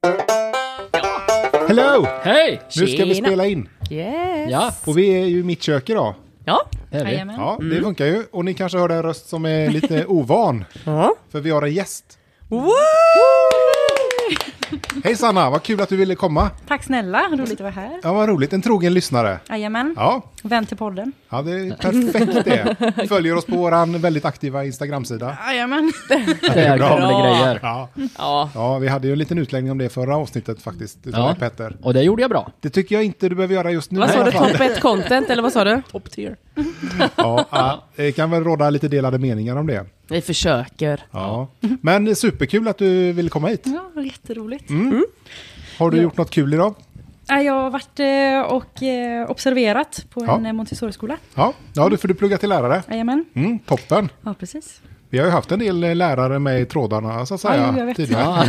Hello! Hej! Nu ska vi spela in. Yes. Ja. Och vi är ju i mitt kök idag. Ja. Är vi? Ja, det funkar ju. Och ni kanske hör en röst som är lite ovan. Ja. För vi har en gäst. Woo! Hej Sanna, vad kul att du ville komma. Tack snälla, roligt att vara här. Ja, vad roligt. En trogen lyssnare. Jajamän, Ja, vän till podden. ja det är perfekt det. Följer oss på våran väldigt aktiva Instagram-sida. Jajamän. Det är bra. gamla grejer. Ja. Ja. Ja, vi hade ju en liten utläggning om det förra avsnittet faktiskt. Utav Ja. Petter. Och det gjorde jag bra. Det tycker jag inte du behöver göra just nu. Vad i sa alla du? fall. Top 1 content eller vad sa du? Top tier. Ja, det kan väl råda lite delade meningar om det. Vi försöker. Ja. Men superkul att du vill komma hit. Ja, det var jätteroligt. Har du gjort något kul idag? Jag har varit och observerat på Ja. en Montessori-skola. Ja, för du pluggar till lärare. Jajamän. Toppen. Ja, precis. Vi har ju haft en del lärare med i trådarna så att säga. Ja, jag vet. Tidigare.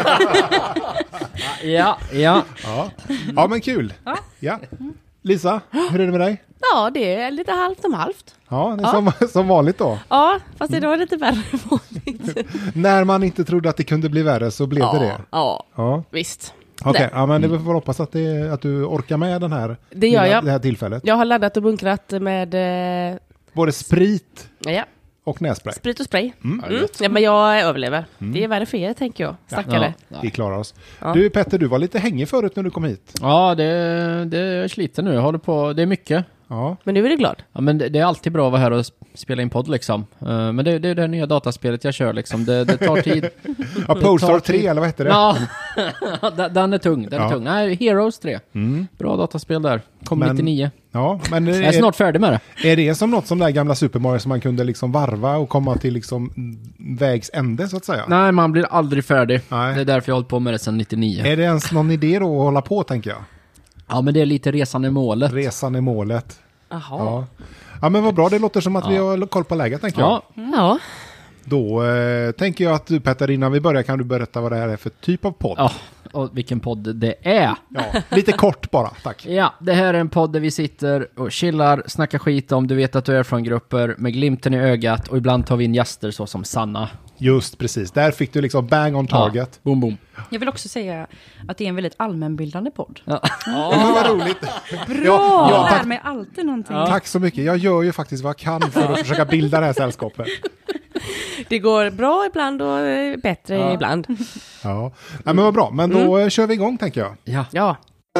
Ja. Ja, men kul. Ja. Lisa, hur är det med dig? Ja, det är lite halvt om halvt. Ja, det är som vanligt då. Ja, fast idag är det lite värre än vanligt. När man inte trodde att det kunde bli värre så blev det det. Ja, Ja. visst. Okej, Nej. ja, men det får vi hoppas att du orkar med den här, Det gör jag. det här tillfället. Jag har laddat och bunkrat med Både sprit ja, och nässpray. sprit och spray. Ja, men jag överlever. Det är värre för er, tänker jag. Stackare. Ja. Vi klarar oss. Ja. Du Petter, du var lite hängig förut när du kom hit. Ja, det är sliter nu. Jag håller på. Det är mycket. Ja, Men nu är du glad. Ja, men det är alltid bra att vara här och spela in podd liksom. Men det är det nya dataspelet jag kör liksom. Det tar tid. ja Polestar 3 eller vad heter det? Ja, den är tung. Den är Ja. tung. Nej, Heroes 3. Bra dataspel där. Kom Men- 99. Ja, men Jag är snart färdig med det. är det som något som det där gamla Super Mario som man kunde liksom varva och komma till liksom vägs ände så att säga? Nej, man blir aldrig färdig. Nej. Det är därför jag har hållit på med det sedan 99. Är det ens någon idé då att hålla på, tänker jag? Ja, men det är lite resan i målet. Resan är målet. Jaha. Ja. Ja, men vad bra. Det låter som att vi har koll på läget, tänker jag. Ja, Ja. Då tänker jag att du, Petter, innan vi börjar kan du berätta vad det här är för typ av podd. ja, och vilken podd det är. Ja, lite kort bara, tack. Ja, det här är en podd där vi sitter och chillar, snackar skit om du vet att du är från grupper med glimten i ögat och ibland tar vi in gäster så som Sanna. Just precis. Där fick du liksom bang on target. Ja, boom, boom. Jag vill också säga att det är en väldigt allmänbildande podd. Ja. Men vad roligt. Bra! Ja, Jag lär tack, mig alltid någonting. tack så mycket. Jag gör ju faktiskt vad jag kan för att försöka bilda det här sällskapet. Det går bra ibland och bättre ibland. Ja, ja men vad bra. Men då kör vi igång, tänker jag. Ja. Ja.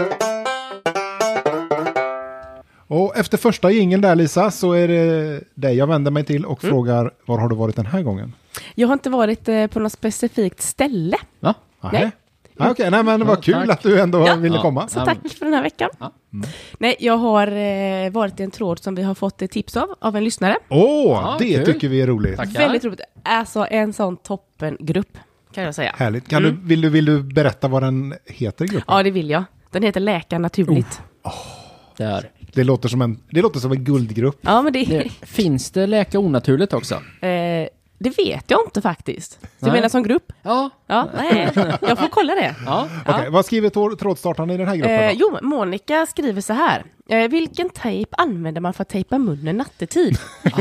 Och efter första jingeln där, Lisa, så är det dig jag vänder mig till och frågar, var har du varit den här gången? Jag har inte varit på något specifikt ställe. Va? Nej. Ah, okej, nej men vad kul tack. att du ändå Ja. ville komma. Så tack för den här veckan. Ja. Nej, jag har varit i en tråd som vi har fått tips av en lyssnare. Åh, det kul. tycker vi är roligt. Tackar. Väldigt roligt. Alltså en sån toppengrupp, kan jag säga. Härligt. Kan vill du berätta vad den heter, gruppen? Ja, det vill jag. Den heter Läka naturligt. Där. Det låter som en guldgrupp. Ja, men det Finns det läka onaturligt också? det vet jag inte faktiskt. Du Nej. menar som grupp? Ja. Ja, nej. Jag får kolla det. Ja. Okej, vad skriver trådstartaren i den här gruppen då? Jo, Monica skriver så här. Vilken tejp använder man för att tejpa munnen nattetid?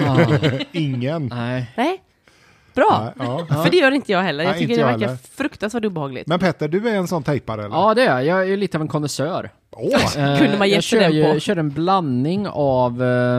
Ingen. Nej. Nej. Bra. Ja. För det gör inte jag heller. Jag Nej, tycker inte det jag verkar heller. fruktansvärt obehagligt. Men Petter, du är en sån tejpare eller? Ja, det är jag. Jag är lite av en konnässör. Kunde man jag gissa den på? Jag kör en blandning av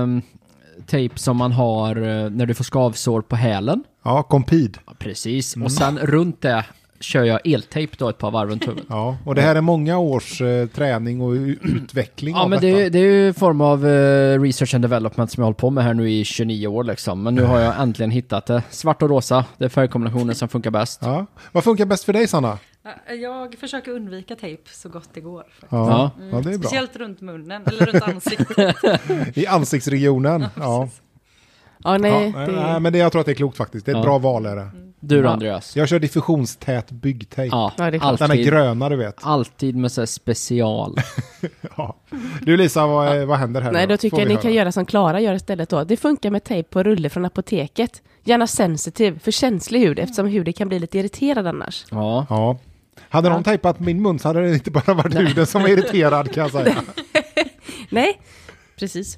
tejp som man har när du får skavsår på hälen. Ja, kompid. Ja, precis. Och sen runt det kör jag eltejp då ett par varv runt huvudet. Ja, och det här är många års träning och utveckling Ja, av men detta. det är ju en form av research and development som jag har hållit på med här nu i 29 år liksom. Men nu har jag äntligen hittat det. Svart och rosa, det är färgkombinationen som funkar bäst. Ja. Vad funkar bäst för dig, Sanna? Jag försöker undvika tejp så gott det går. Ja, ja det är bra. Speciellt runt munnen, eller runt ansiktet. I ansiktsregionen. Ja. Ja, nej. Ja, det... nej, men jag tror att det är klokt faktiskt. Det är ett bra val är det. Du då, Ja. Andreas? Jag kör diffusionstät byggtejp. Ja, Ja, det är klart. Den är alltid, gröna, du vet. alltid med så här special. Ja. Du Lisa, vad händer här? Nej, då tycker Får jag vi ni kan höra. göra som Klara gör istället då. Det funkar med tejp på rulle från apoteket. Gärna sensitiv, för känslig hud, eftersom huden kan bli lite irriterad annars. Ja. Ja. Hade någon tejpat min mun så hade det inte bara varit huden som var irriterad, kan jag säga. Nej, precis.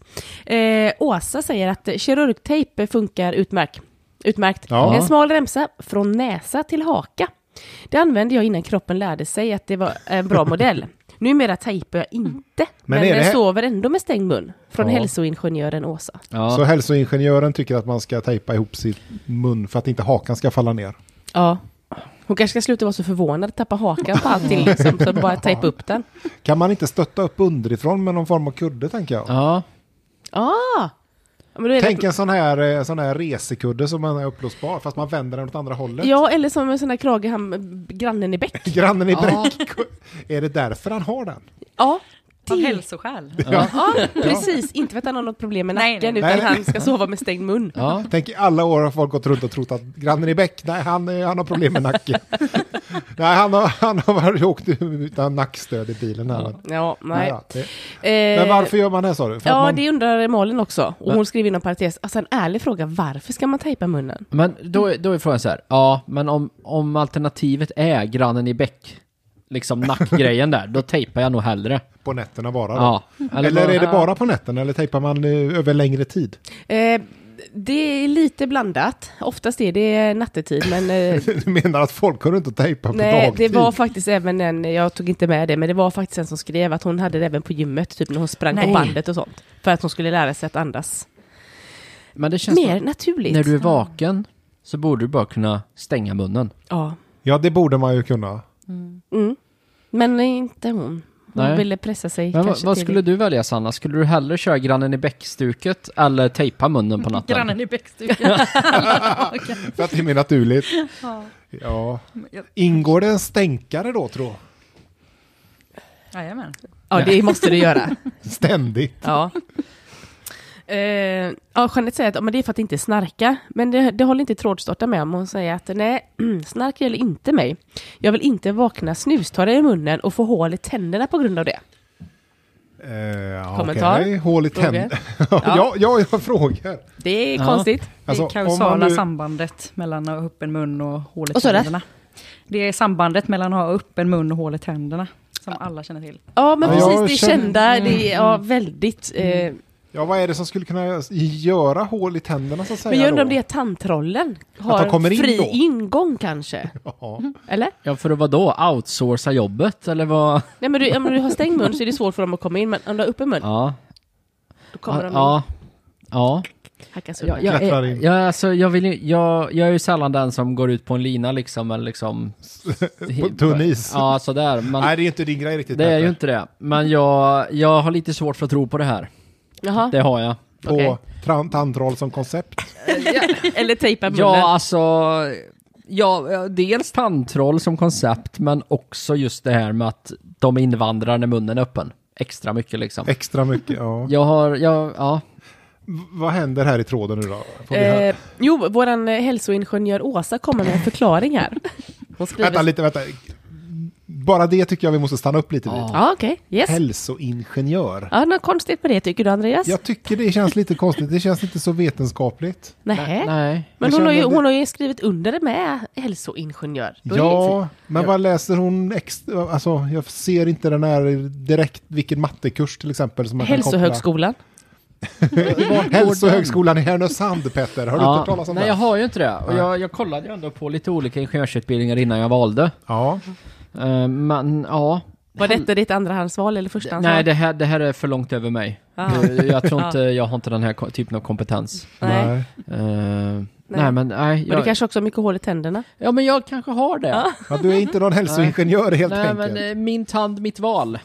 Åsa säger att kirurgtejp funkar utmärkt. Ja. En smal remsa från näsa till haka. Det använde jag innan kroppen lärde sig att det var en bra modell. Numera tejpar jag inte, men är det här- sover ändå med stängd mun. Från Ja. hälsoingenjören Åsa. Ja. Så hälsoingenjören tycker att man ska tejpa ihop sin mun för att inte hakan ska falla ner. Ja. Hon kanske ska sluta vara så förvånad, tappa hakan på allting liksom, så bara tejpa upp den. Kan man inte stötta upp underifrån med någon form av kudde, tänker jag? Ja. Men då är Tänk det... en sån här resekudde som man är uppblåsbar, fast man vänder den åt andra hållet. Ja, eller som en sån här krage grannen i Bäck. Grannen i Ja. Bräck. Är det därför han har den? Ja, Av hälsoskäl. ja, precis. Inte för att han har något problem med Nej, nacken, nej. utan Nej. han ska sova med stängd mun. Ja. Tänk, i alla år har folk gått runt och trott att grannen i Bäck, nej, han har problem med nacken. Nej, han har åkt utan nackstöd i bilen här. Ja, nej. Ja, men varför gör man det, sa du? För att Ja, man, det undrar Malin också. Och Men- hon skriver inom parentes, alltså en ärlig fråga, varför ska man tejpa munnen? Men då är frågan så här. Ja, men om alternativet är grannen i Bäck, liksom nackgrejen där, då tejpar jag nog hellre. på nätterna bara då. Ja. Eller är det Ja. bara på nätterna, eller tejpar man över längre tid? Det är lite blandat. Oftast är det nattetid, men Du menar att folk går runt och tejpar på nej, dagtid? det var faktiskt även en, jag tog inte med det, men det var faktiskt en som skrev att hon hade det även på gymmet, typ när hon sprang på Nej. bandet och sånt. För att hon skulle lära sig att andas Men det känns mer som, naturligt. när du är vaken så borde du bara kunna stänga munnen. Ja. Ja, det borde man ju kunna. Mm. Men inte hon. Hon Nej. ville pressa sig Men kanske vad till skulle du välja, Sanna? Skulle du hellre köra grannen i Bäck-stuket eller tejpa munnen på natten? Grannen i bäckstugan. För att det är mer naturligt. Ja. Ja. Ingår det en stänkare då, tror jag? Jajamän. Ja, det måste du göra. Ständigt. Ja. Ja, Jeanette säger att men det är för att inte snarka. Men det håller inte Trådstarta med om. Hon säger att nej, snark gäller inte mig. Jag vill inte vakna snustorra i munnen och få hål i tänderna på grund av det. Kommentar? Okej, hål i Frågor? tänderna. Ja, jag frågar. Det är Ja. konstigt. Alltså, det om kausala man nu- sambandet mellan att ha öppen mun och hål i Vad sa du? tänderna. Det är sambandet mellan att ha öppen mun och hål i tänderna. Som alla känner till. Ja, men Ja, precis. jag Det är känner- kända. Det är ja, väldigt... Ja, vad är det som skulle kunna göra hål i tänderna, så att säga? men jag undrar om då? det är tandtrollen. de Har kommer in fri då? ingång kanske. Ja. Eller? Ja, för att vadå? Outsourca jobbet? Eller vad? Nej, men om du har stängd mun så är det svårt för dem att komma in. Men om du har öppen mun, Ja. då kommer de in. Ja. Ja. Hackas Jag, upp. Klättrar in. alltså, jag är ju sällan den som går ut på en lina liksom, eller liksom... På tunn is. Ja, sådär. Men Nej, det är inte din grej riktigt. det är Petter. ju inte det. Men jag har lite svårt för att tro på det här. Jaha. Det har jag. På Okej. tandtroll som koncept. Eller tejpa munnen. Ja, alltså... Ja, dels tandtroll som koncept, men också just det här med att de invandrar när munnen är öppen. Extra mycket liksom. Extra mycket, ja. Ja. Vad händer här i tråden nu då? Får vi höra? Jo, våran hälsoingenjör Åsa kommer med en förklaring här. Hon skriver... Vänta. Bara det tycker jag vi måste stanna upp lite vid. Ja, okej. Yes. Hälsoingenjör. Ja, något konstigt på det tycker du, Andreas? Jag tycker det känns lite konstigt. Det känns inte så vetenskapligt. Nej. Nej. Men Jag känner hon har ju skrivit under det med hälsoingenjör. Då är det Ja, men vad läser hon extra? Alltså, jag ser inte den här direkt, vilken mattekurs till exempel. Som man kan Hälsohögskolan. koppla. Hälsohögskolan i Härnösand, Petter. Har du inte hört talas om Nej, det? jag har ju inte det. Och Nej. jag kollade ju ändå på lite olika ingenjörsutbildningar innan jag valde. Ja. Men ja. Var detta ditt andrahandsval eller förstahandsval? Nej, det här är för långt över mig. Ah. Jag tror inte, jag har inte den här typen av kompetens. Nej. Nej, men nej. Men du kanske också har mycket hål i tänderna? Ja, men jag kanske har det. Ja. Ja, du är inte någon hälsoingenjör helt Nej, enkelt. men min tand, mitt val.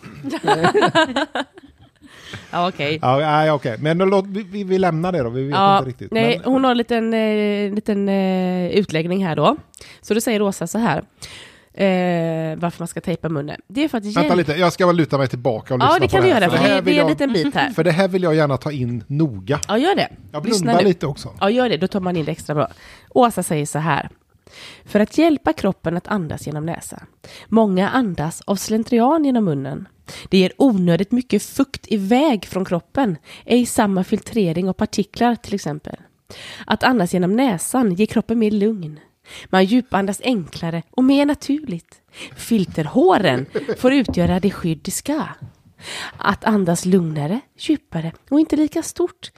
Ja, okej. Ja, nej, okej. Men låt, vi lämnar det då. Vi vet inte riktigt. Nej, Men, hon har en liten utläggning här då. Så då säger Åsa så här. Varför man ska tejpa munnen. Det är för att vänta lite, jag ska väl luta mig tillbaka och lyssna Ja, det på kan du det här. göra. För här det vill är en jag- liten bit här. För det här vill jag gärna ta in noga. Ja, gör det. Jag Lyssna blundar nu. lite också. Ja, gör det. Då tar man in det extra bra. Åsa säger så här. För att hjälpa kroppen att andas genom näsan. Många andas av slentrian genom munnen. Det ger onödigt mycket fukt iväg från kroppen. Ej samma filtrering av partiklar till exempel. Att andas genom näsan ger kroppen mer lugn. Man djupandas enklare och mer naturligt. Filterhåren får utgöra det skydd det ska. Att andas lugnare, djupare och inte lika stort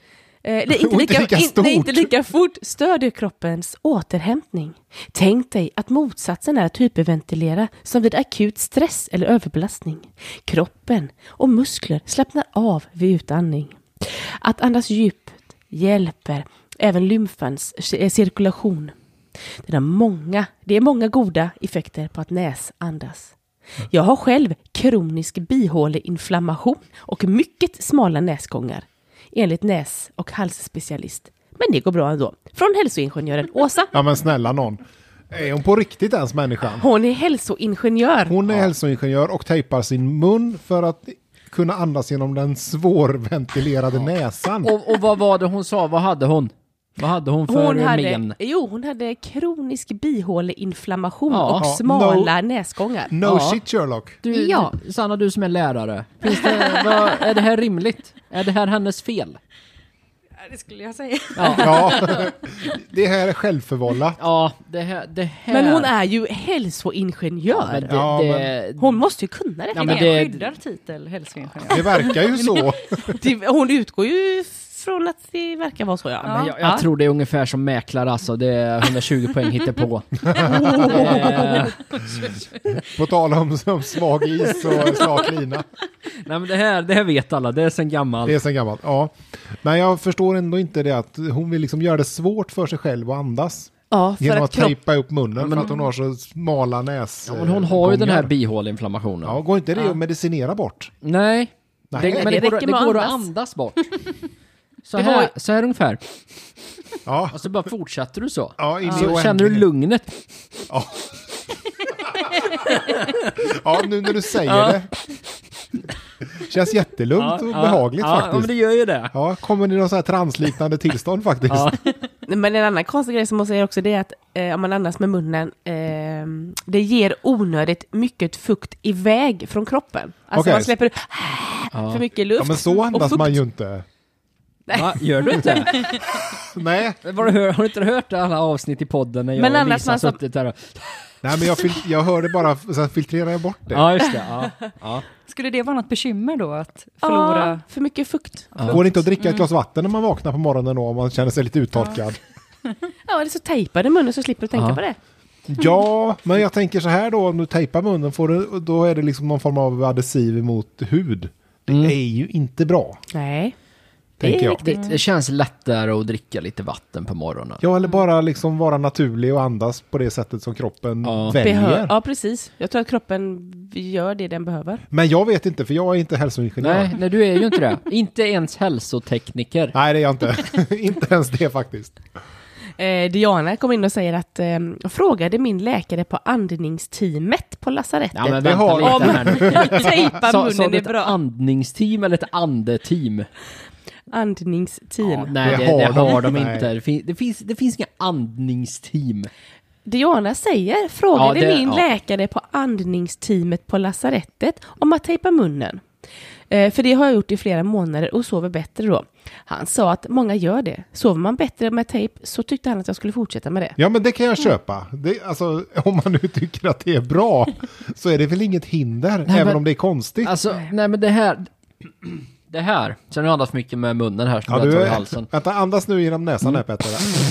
Det är inte Inte lika stort. inte lika fort stödjer kroppens återhämtning. Tänk dig att motsatsen är att hyperventilera som vid akut stress eller överbelastning. Kroppen och muskler slappnar av vid utandning. Att andas djupt hjälper även lymfans cirkulation. Det är många goda effekter på att näsandas. Jag har själv kronisk bihåleinflammation och mycket smala näsgångar, enligt näs- och halsspecialist. Men det går bra ändå. Från hälsoingenjören Åsa. Ja men snälla någon. Är hon på riktigt ens människan? Hon är hälsoingenjör. Hon är hälsoingenjör och tejpar sin mun för att kunna andas genom den svårventilerade näsan. Och vad var det hon sa? Vad hade hon? Vad hade hon för men? Hon hade kronisk bihåleinflammation Ja. och smala näsgångar. No shit Sherlock. Ja. Sanna, du som är lärare. Är det här rimligt? Är det här hennes fel? Det skulle jag säga. Ja, det här är självförvållat. Ja, det här. Men hon är ju hälsoingenjör. Men Hon måste ju kunna det. Ja, Men men det är det- en skyddad titel, hälsoingenjör. Det verkar ju så. Hon utgår ju från att det verkar vara så, ja. Men jag tror det är ungefär som mäklare, alltså. Det är 120 poäng hittar på. På tal om svag is och slak lina. Nej, men det här vet alla. Det är sen gammalt. Det är sen gammalt, ja. Men jag förstår ändå inte det att hon vill liksom göra det svårt för sig själv att andas. Ja, för Genom att att tejpa upp munnen för att hon har så smala näs. Ja, men hon har ju den här bihåleinflammationen. Ja, går inte det att medicinera bort? Nej. Nej. Men det räcker med går att att andas. andas bort. Så Det här ungefär. Ja, Och så bara fortsätter du så. ja, in i Så känner du oändlighet. lugnet. Ja, nu när du säger det. Känns jättelugnt och behagligt Ja, faktiskt. men det gör ju det. Ja, kommer det någon så här transliknande tillstånd faktiskt? Ja. Men en annan konstig grej som hon säger också, det är att om man andas med munnen, det ger onödigt mycket fukt iväg från kroppen. Alltså Okej. man släpper för mycket luft. Ja, men så och andas fukt. man ju inte. Va? Gör du inte? Nej, Har du inte hört alla avsnitt i podden när jag Men och annars Lisa man som- suttit där och... nej men jag hörde bara, sen filtrerar jag bort det. Ja, just det. Ja. Skulle det vara något bekymmer då att förlora? Ja, för mycket fukt. Går det inte att dricka ett glas vatten när man vaknar på morgonen då, om man känner sig lite uttorkad? Ja, eller så tejpar du munnen så slipper du tänka Ja. på det. Ja, men jag tänker så här då, om du tejpar munnen då är det liksom någon form av adhesiv mot hud. Det är ju inte bra, Nej, det tänker är jag. riktigt. Det känns lättare att dricka lite vatten på morgonen. Ja, eller bara liksom vara naturlig och andas på det sättet som kroppen väljer. Ja, precis. Jag tror att kroppen gör det den behöver. Men jag vet inte, för jag är inte hälsoingenjör. Nej, du är ju inte det. Inte ens hälsotekniker. Nej, det är jag inte. Inte ens det faktiskt. Diana kom in och säger att jag frågade min läkare på andningsteamet på lasarettet. Ja, men Det vänta har- lite Om här nu. tejpa Sa munnen du är ett bra. andningsteam eller ett andeteam? Andningsteam. Ja, nej, Det det har har de de inte. inte. Det finns inga andningsteam. Diana säger, frågade Ja, min läkare på andningsteamet på lasarettet om att tejpa munnen. För det har jag gjort i flera månader och sover bättre då. Han sa att många gör det. Sover man bättre med tejp så tyckte han att jag skulle fortsätta med det. Ja, men det kan jag köpa. Det, alltså, om man nu tycker att det är bra så är det väl inget hinder, även men- om det är konstigt. Alltså, nej men det här... Så nu andas mycket med munnen här, så Ja, jag tar i du, halsen. vänta, andas nu genom näsan här, Petter.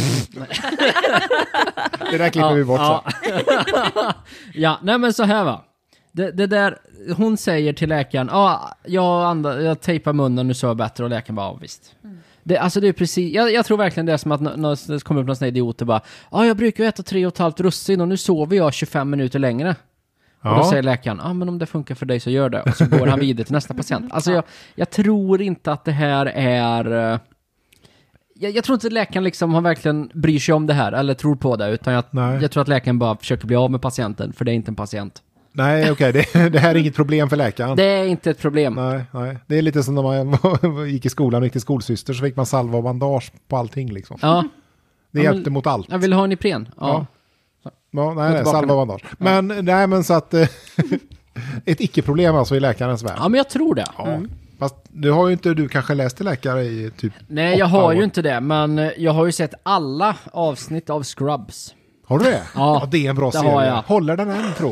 Det där klipper vi bort sen. Ja, nej men så här va. Det där, hon säger till läkaren, jag tejpar munnen, nu så jag bättre, och läkaren bara, visst. Det är precis, jag tror verkligen det är som att det kommer upp någon sån idiot och bara, jag brukar äta 3,5 russin och nu sover jag 25 minuter längre. Och då säger läkaren, men om det funkar för dig så gör det. Och så går han vidare till nästa patient. Alltså jag tror inte att det här är... Jag tror inte att läkaren liksom har verkligen bryr sig om det här eller tror på det, utan jag tror att läkaren bara försöker bli av med patienten, för det är inte en patient. Nej, okej, det här är inget problem för läkaren. Det är inte ett problem. Nej. Det är lite som när man gick i skolan och gick till skolsyster, så fick man salva och bandage på allting liksom. Ja, Det hjälpte mot allt. jag vill ha en Ipren. Ja. Ja, nej, tillbaka salva och bandage. Men så att ett icke-problem alltså i läkarens värld. Ja, men jag tror det. Ja. Fast du har ju inte du kanske läst till läkare i typ Nej, jag 8 har år. ju inte det, men jag har ju sett alla avsnitt av Scrubs. Har du det? Ja, Det är en bra det serie. har jag. Håller den än, tro?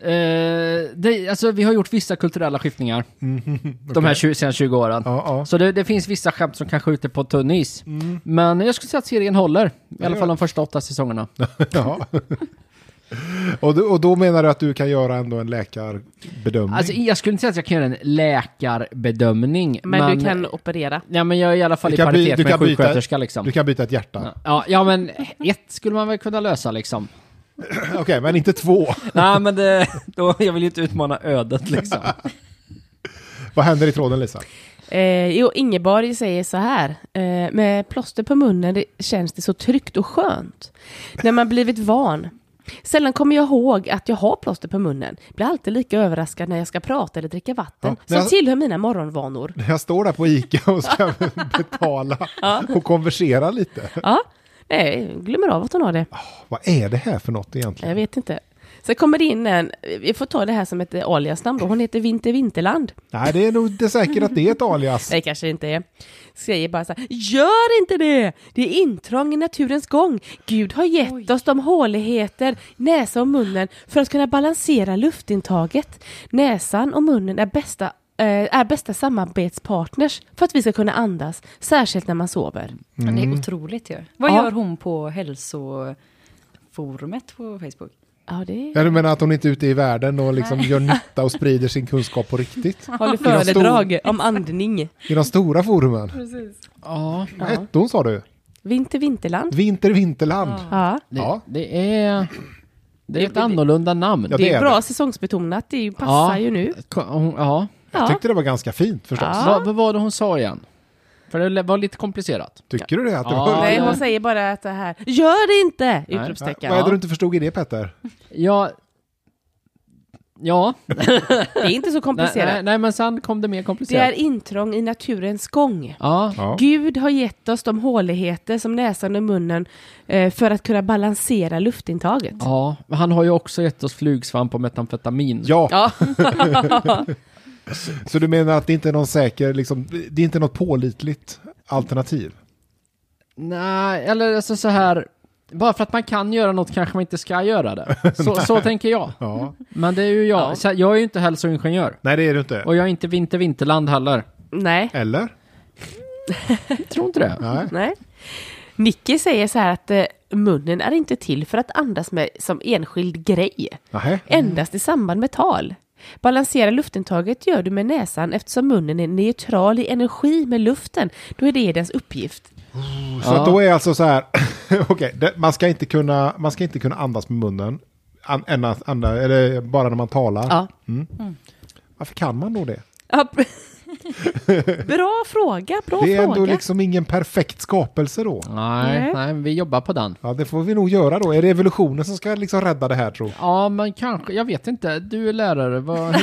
Alltså vi har gjort vissa kulturella skiftningar. De här sedan 20 åren. Ja. Så det finns vissa skämt som kan skjuta på tunn is. Men jag skulle säga att serien håller. I alla fall de första 8 säsongerna. Ja. Och då menar du att du kan göra ändå en läkarbedömning? Alltså jag skulle inte säga att jag kan göra en läkarbedömning. Men du kan operera. Ja, men jag är i alla fall Du i kan paritet du med kan byta- sjuksköterska liksom. Du kan byta ett hjärta. Ja, men 1 skulle man väl kunna lösa liksom. Okej, men inte 2. Nej, men jag vill ju inte utmana ödet liksom. Vad händer i tråden, Lisa? Ingeborg säger så här. Med plåster på munnen känns det så tryggt och skönt. När man blivit van. Sällan kommer jag ihåg att jag har plåster på munnen. Blir alltid lika överraskad när jag ska prata eller dricka vatten. Som tillhör mina morgonvanor. Jag står där på ICA och ska betala och konversera lite. Ja, nej, glömmer av att hon har det. Vad är det här för något egentligen? Jag vet inte. Sen kommer det in vi får ta det här som ett aliasnamn då. Hon heter Vinterland. Nej, det är nog inte säkert att det är ett alias. Nej, kanske inte är. Säger bara så här, gör inte det! Det är intrång i naturens gång. Gud har gett oss de håligheter, näsa och munnen för att kunna balansera luftintaget. Näsan och munnen är bästa samarbetspartners för att vi ska kunna andas, särskilt när man sover. Det är otroligt ju. Vad gör hon på hälsoforumet på Facebook? Ja, det Ja, du menar att hon inte är ute i världen och liksom gör nytta och sprider sin kunskap på riktigt? håller föredrag om andning. I de stora forumen? Precis. Ja, Vad hette hon, sa du? Vinterland. Vinterland. Ja. det är ett annorlunda namn. Ja, Det är bra säsongsbetonat. Det passar ju nu. Ja. Jag tyckte det var ganska fint förstås. Ja. Vad var det hon sa igen? För det var lite komplicerat. Tycker du det? Att det Ja. var... Nej, hon säger bara att det här, gör det inte! Utropstecken. Vad är det du inte förstod i det, Petter? Ja. Det är inte så komplicerat. Nej, men sen kom det mer Det komplicerat. är intrång i naturens gång. Ja. Ja. Gud har gett oss de håligheter som näsan och munnen för att kunna balansera luftintaget. Ja, han har ju också gett oss flugsvamp och metamfetamin. Ja, Ja. så du menar att det inte är någon säker, liksom, det är inte något pålitligt alternativ? Nej, eller alltså så här, bara för att man kan göra något kanske man inte ska göra det. Så tänker jag. Ja. Men det är ju jag. Ja. Så jag är ju inte hälsoingenjör. Nej, det är du inte. Och jag är inte Vinterland heller. Nej. Eller? Jag tror inte det. Nej. Nej. Nicky säger så här att munnen är inte till för att andas med som enskild grej. Nähä. Endast i samband med tal. Balansera luftintaget gör du med näsan eftersom munnen är neutral i energi med luften. Då är det dess uppgift. Så att då är alltså så här, okej, man ska inte kunna andas med munnen, eller bara när man talar. Ja. Varför kan man då det? Ja. Bra fråga, Det är ändå fråga. liksom ingen perfekt skapelse då. Nej, vi jobbar på den. Ja, det får vi nog göra då. Är det evolutionen som ska liksom rädda det här, tror jag? Ja, men kanske, jag vet inte. Du är lärare.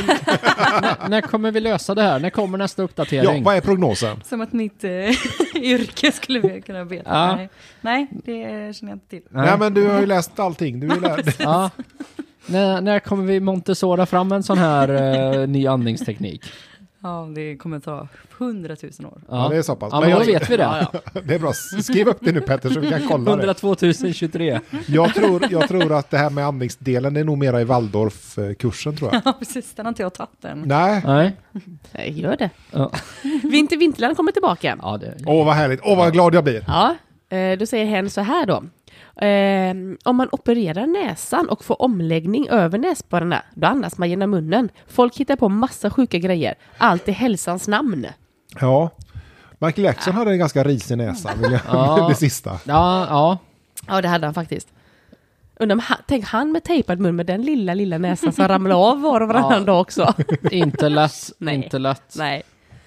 När kommer vi lösa det här? När kommer nästa Ja, uppdatering? vad är prognosen? Som att mitt yrke skulle vi kunna veta. Ja. Nej, det känner jag inte till. Nej, men du har ju läst allting. Du är lärd. Ja. När kommer vi Montessora fram en sån här ny andningsteknik? Ja, det kommer ta 100 000 år. Ja, det är så pass. Ja, men då vet vi det. Det är bra. Skriv upp det nu, Petter, så vi kan kolla det. 102 023. Jag tror att det här med andningsdelen är nog mera i Waldorf-kursen, tror jag. Ja, precis. Den har inte jag tagit än. Nej. Nej. Nej, gör det. Ja. Vinterland kommer tillbaka. Ja, det. Åh, vad härligt. Åh, vad glad jag blir. Ja, då säger hen så här då. Om man opererar näsan och får omläggning över näsborrarna, då andas man genom munnen. Folk hittar på massa sjuka grejer. Allt i hälsans namn. Ja. Michael Jackson hade en ganska risig näsa, vill jag. Ja. Det sista. Ja. Ja, det hade han faktiskt. Tänk han med tejpad mun med den lilla näsan som ramlar av var och varannan dag också. Inte lätt. Nej. Inte lätt. Nej.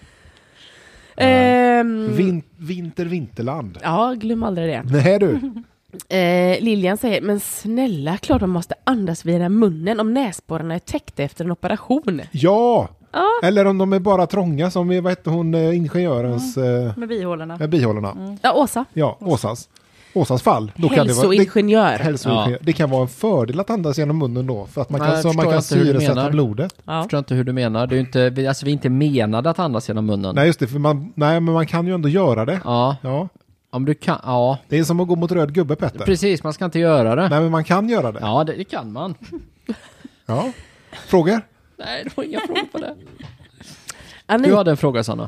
Vinterland. Ja, glöm aldrig det. Nej, du. Lilian säger, men snälla, klart man måste andas via munnen om näsborrarna är täckta efter en operation. Ja. Eller om de är bara trånga, som vad hette hon, ingenjörens Med bihålorna. bihålorna. Ja, Åsa. Ja, Åsas fall. Då kan det vara, Hälsoingenjör. hälsoingenjör. Det kan vara en fördel att andas genom munnen då, för att man Nej, kan, jag så man förstår kan inte hur du syresätta menar. blodet. Ja. Jag förstår inte hur du menar. Det är ju inte, vi är inte menade att andas genom munnen. Nej, just det, för men man kan ju ändå göra det. Ja, Ja. om du kan. Ja, Det är som att gå mot röd gubbe, Petter. precis. Man ska inte göra det. Nej, men man kan göra det. Ja, det kan man. Ja. Frågor? Nej, det var inga frågor på det. Anita, Du hade en fråga, Sanna.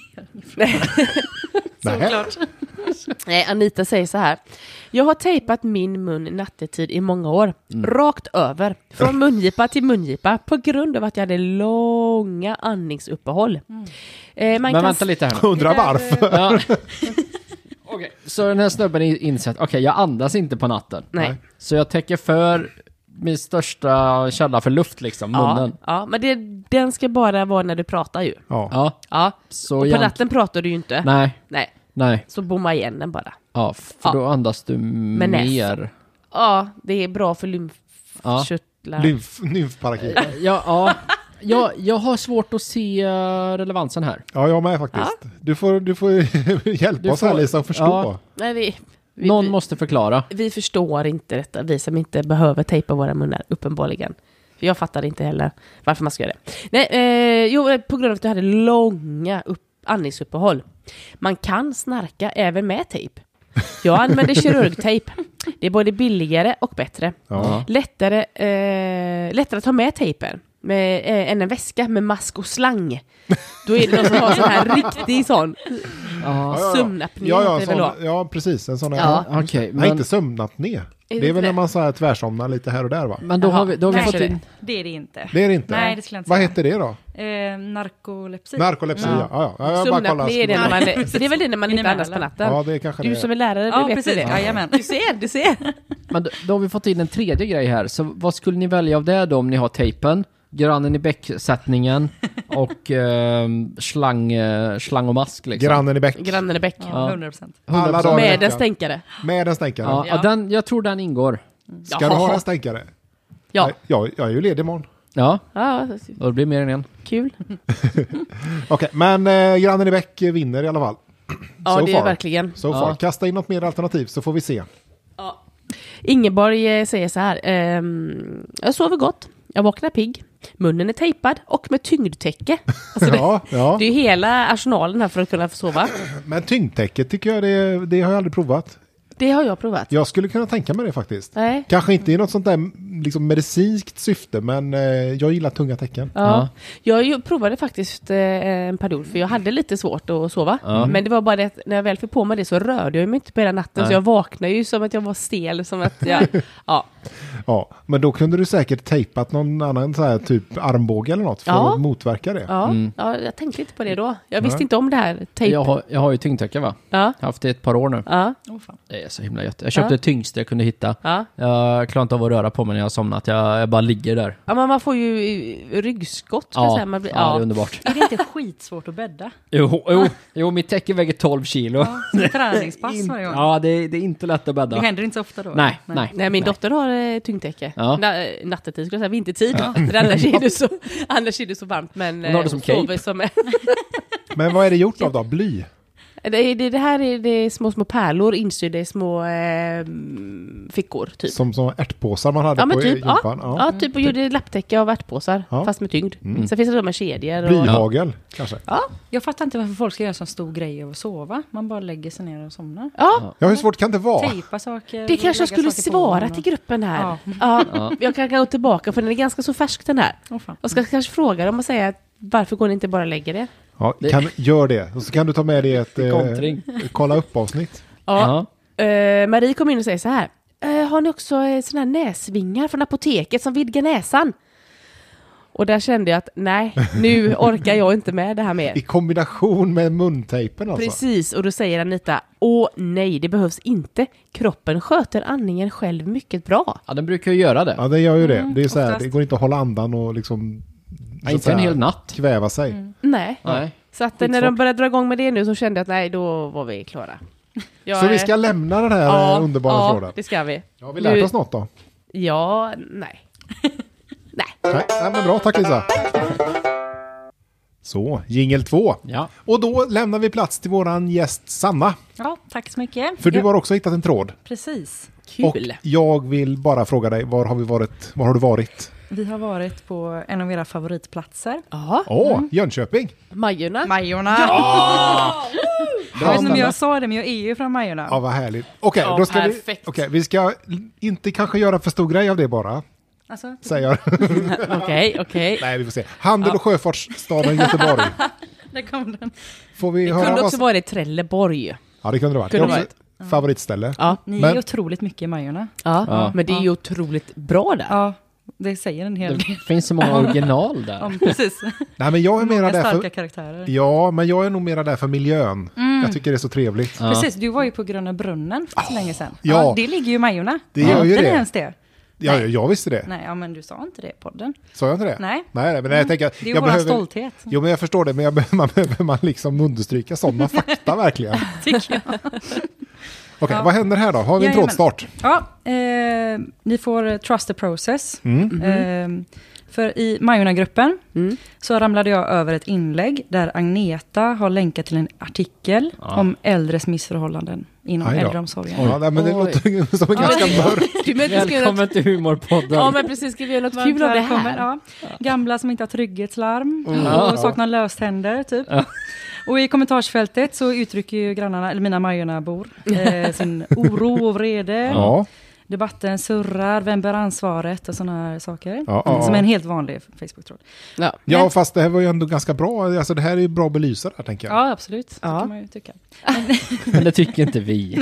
såklart. Nej, Anita säger så här. Jag har tejpat min mun nattetid i många år. Rakt över. Från mungipa till mungipa. På grund av att jag hade långa andningsuppehåll. Men vänta lite här nu. Undrar varför. Ja. Okej, så den här snubben insett, jag andas inte på natten. Nej. Så jag täcker för min största källa för luft, liksom, munnen. Ja, men den ska bara vara när du pratar ju. Ja. Ja, Ja, så och på natten pratar du ju inte. Nej. Så bomma igen den bara. Ja, för då andas du näsan. mer. Ja, det är bra för lymfkörtlar. Lymfparakiter. Jag har svårt att se relevansen här. Ja, jag med faktiskt. Du får hjälpa oss här, Lisa, att förstå. Ja. Nej, Någon måste förklara. Vi förstår inte detta. Vi som inte behöver tejpa våra munnar, uppenbarligen. För jag fattar inte heller varför man ska göra det. Nej, på grund av att du hade långa andningsuppehåll. Man kan snarka även med tejp. Jag använder kirurgtejp. Det är både billigare och bättre. Ja. Lättare att ta med tejpen. Än en väska med mask och slang. Då är det någon som har sån här riktig sån sömnapné. Ja, precis. En sån här. Ja. Okej, Nej, inte sömnapné. Det är väl när man så här tvärsomnar lite här och där, va? Men då har vi fått in... Det är det inte. Det är det inte. Nej, det skulle jag inte Vad säga. heter det då? Narkolepsi. Narkolepsi, ja. Jag bara kollar. Sömnapné är det när man, det är väl det när man inte andas på natten. Ja, det är kanske Du det. som är lärare, Ja, du vet precis. det. Jajamän. Du ser. Men då har vi fått in en tredje grej här. Så vad skulle ni välja av det då om ni har tejpen? Grannen i bäck-sättningen och slang och mask, liksom. Grannen i bäck. Grannen är bäck. Ja, 100%. Alla dagar i Med veckan. en stänkare. Med en stänkare. Ja, jag tror den ingår. Ska du ha en stänkare? Ja. Jag är ju ledig imorgon. Ja, Ja, och det blir mer än en. kul. Okej, men grannen i bäck vinner i alla fall. Ja, So det far. är verkligen. Så far. Kasta in något mer alternativ så får vi se. Ingeborg säger så här. Jag sover gott. Jag vaknar pigg. Munnen är tejpad och med tyngdtäcke. Alltså Ja. det är ju hela arsenalen här för att kunna få sova. Men tyngdtäcket tycker jag det har jag aldrig provat. Det har jag provat. Jag skulle kunna tänka mig det faktiskt. Nej. Kanske inte i något sånt där liksom medicinskt syfte, men jag gillar tunga tecken. Ja. Jag provade faktiskt en period för jag hade lite svårt att sova. Men det var bara det att när jag väl fick på mig det så rörde jag mig inte på hela natten. Nej. Så jag vaknade ju som att jag var stel. Som att jag, Ja, men då kunde du säkert tejpat någon annan så här typ armbåge eller något för att motverka det. ja, jag tänkte inte på det då. Jag visste inte om det här. Tejp. Jag har ju tyngdtäcke, va? Ja. Jag har haft det ett par år nu. Ja. Fan. Det är så himla gött. Jag köpte det tyngsta jag kunde hitta. Ja. Jag klarar inte av att röra på mig när jag har somnat. Jag bara ligger där. Ja, men man får ju ryggskott. Ska jag säga. Man blir, det är underbart. Är det inte skitsvårt att bädda? Jo, mitt täcke väger 12 kilo. Ja, som träningspass varje gång. Ja, det är inte lätt att bädda. Det händer inte så ofta då? Nej. Nej, min dotter har tyngdtäcke. Ja. Nattetid skulle jag säga, vintertid. För annars är det så varmt. Men Hon har det som cape. Men vad är det gjort av då? Bly? Det här är små pärlor insydda i små fickor, typ. Som ärtpåsar man hade på typ, gympan? Ja, typ och gjorde lapptäcke av ärtpåsar, fast med tyngd. Sen finns det med kedjor. Blyhagel, kanske? Ja. Jag fattar inte varför folk ska göra så stor grej av att sova. Man bara lägger sig ner och somnar. Ja, Ja, hur svårt kan det vara? Tejpa saker. det kanske jag lägga skulle saker på svara den till gruppen här. Ja. Ja. Jag kan gå tillbaka, för den är ganska så färsk den här. Fan. Jag ska kanske fråga dem och säga varför går ni inte bara och lägger det? Ja, gör det. Och så kan du ta med det i ett kontring. kolla upp-avsnitt. Ja. Marie kom in och säger så här. Har ni också såna här näsvingar från apoteket som vidgar näsan? Och där kände jag att nej, nu orkar jag inte med det här mer. I kombination med muntejpen alltså. Precis, och då säger Anita, åh nej, det behövs inte. Kroppen sköter andningen själv mycket bra. Ja, den brukar ju göra det. Ja, det gör ju det. Det är så här, oftast. det går inte att hålla andan och liksom så Inte att en säga, hel natt. kväva sig. Nej. Nej. Så att när de började dra igång med det nu så kände jag att nej, då var vi klara. Så vi ska lämna den här underbara frågan. Ja, det ska vi. Har vi lärt oss något då? Ja, nej. Nej, men bra, tack Lisa. Så, jingle 2. Ja. Och då lämnar vi plats till våran gäst Sanna. Ja, tack så mycket. För du har också hittat en tråd. Precis. Kul. Och jag vill bara fråga dig, var har du varit? Vi har varit på en av era favoritplatser. Ja, Jönköping. Majorna. Majorna. Jag vet inte om jag sa det, men jag är ju från Majorna. Ja, vad härligt. Okej, då ska perfekt. vi ska inte kanske göra för stor grej av det bara. Alltså, säger jag. Okej. Nej, vi får se. Handel- och sjöfartsstaden Göteborg. där kom den. Får vi Det höra kunde vad också varit Trelleborg. Ja, det kunde det varit. Kunde Det är också ett favoritställe. Ja. Ni Men- är otroligt mycket i Majorna. Ja, men det är ju otroligt bra där. Ja, det säger en hel del. Det finns så många original där. om precis. Nej, men jag är mera Många där starka för... karaktärer. Ja, men jag är nog mera där för miljön. Jag tycker det är så trevligt. Ja. Precis, du var ju på Gröna Brunnen för så länge sedan. ja. Det ligger ju i Majorna. Det gör ju Inte det. ens det. Ja, jag visste det. Nej, ja, men du sa inte det i podden. Sa jag inte det? Nej. Nej, men jag tänker att Det är ju jag vår behöver... stolthet. Jo, men jag förstår det, men man behöver liksom understryka sådana fakta verkligen. Tycker jag. Okej, Ja. vad händer här då? Har vi en Jajamän. trådstart? Ja, ni får trust the process. Mm. För i Majorna-gruppen Mm. så ramlade jag över ett inlägg där Agneta har länkat till en artikel om äldres missförhållanden inom Aj då. äldreomsorgen. Ja, nej, men det Oj. låter som en ganska mörk... Du men ska göra Välkommen till Humorpodden. Ja, men precis. Ska vi göra något kul av det här? Ja. Gamla som inte har trygghetslarm Ja. och saknar löständer typ. Och i kommentarsfältet så uttrycker ju grannarna, eller mina Majorna-bor, sin oro och vrede. Ja, Debatten surrar, vem bär ansvaret och sådana här saker. Ja. Som är en helt vanlig Facebook-tråd. Ja. ja, fast det här var ju ändå ganska bra. Alltså det här är ju bra belysa där, tänker jag. Ja, absolut. Det Ja. kan man ju tycka. Men det tycker inte vi.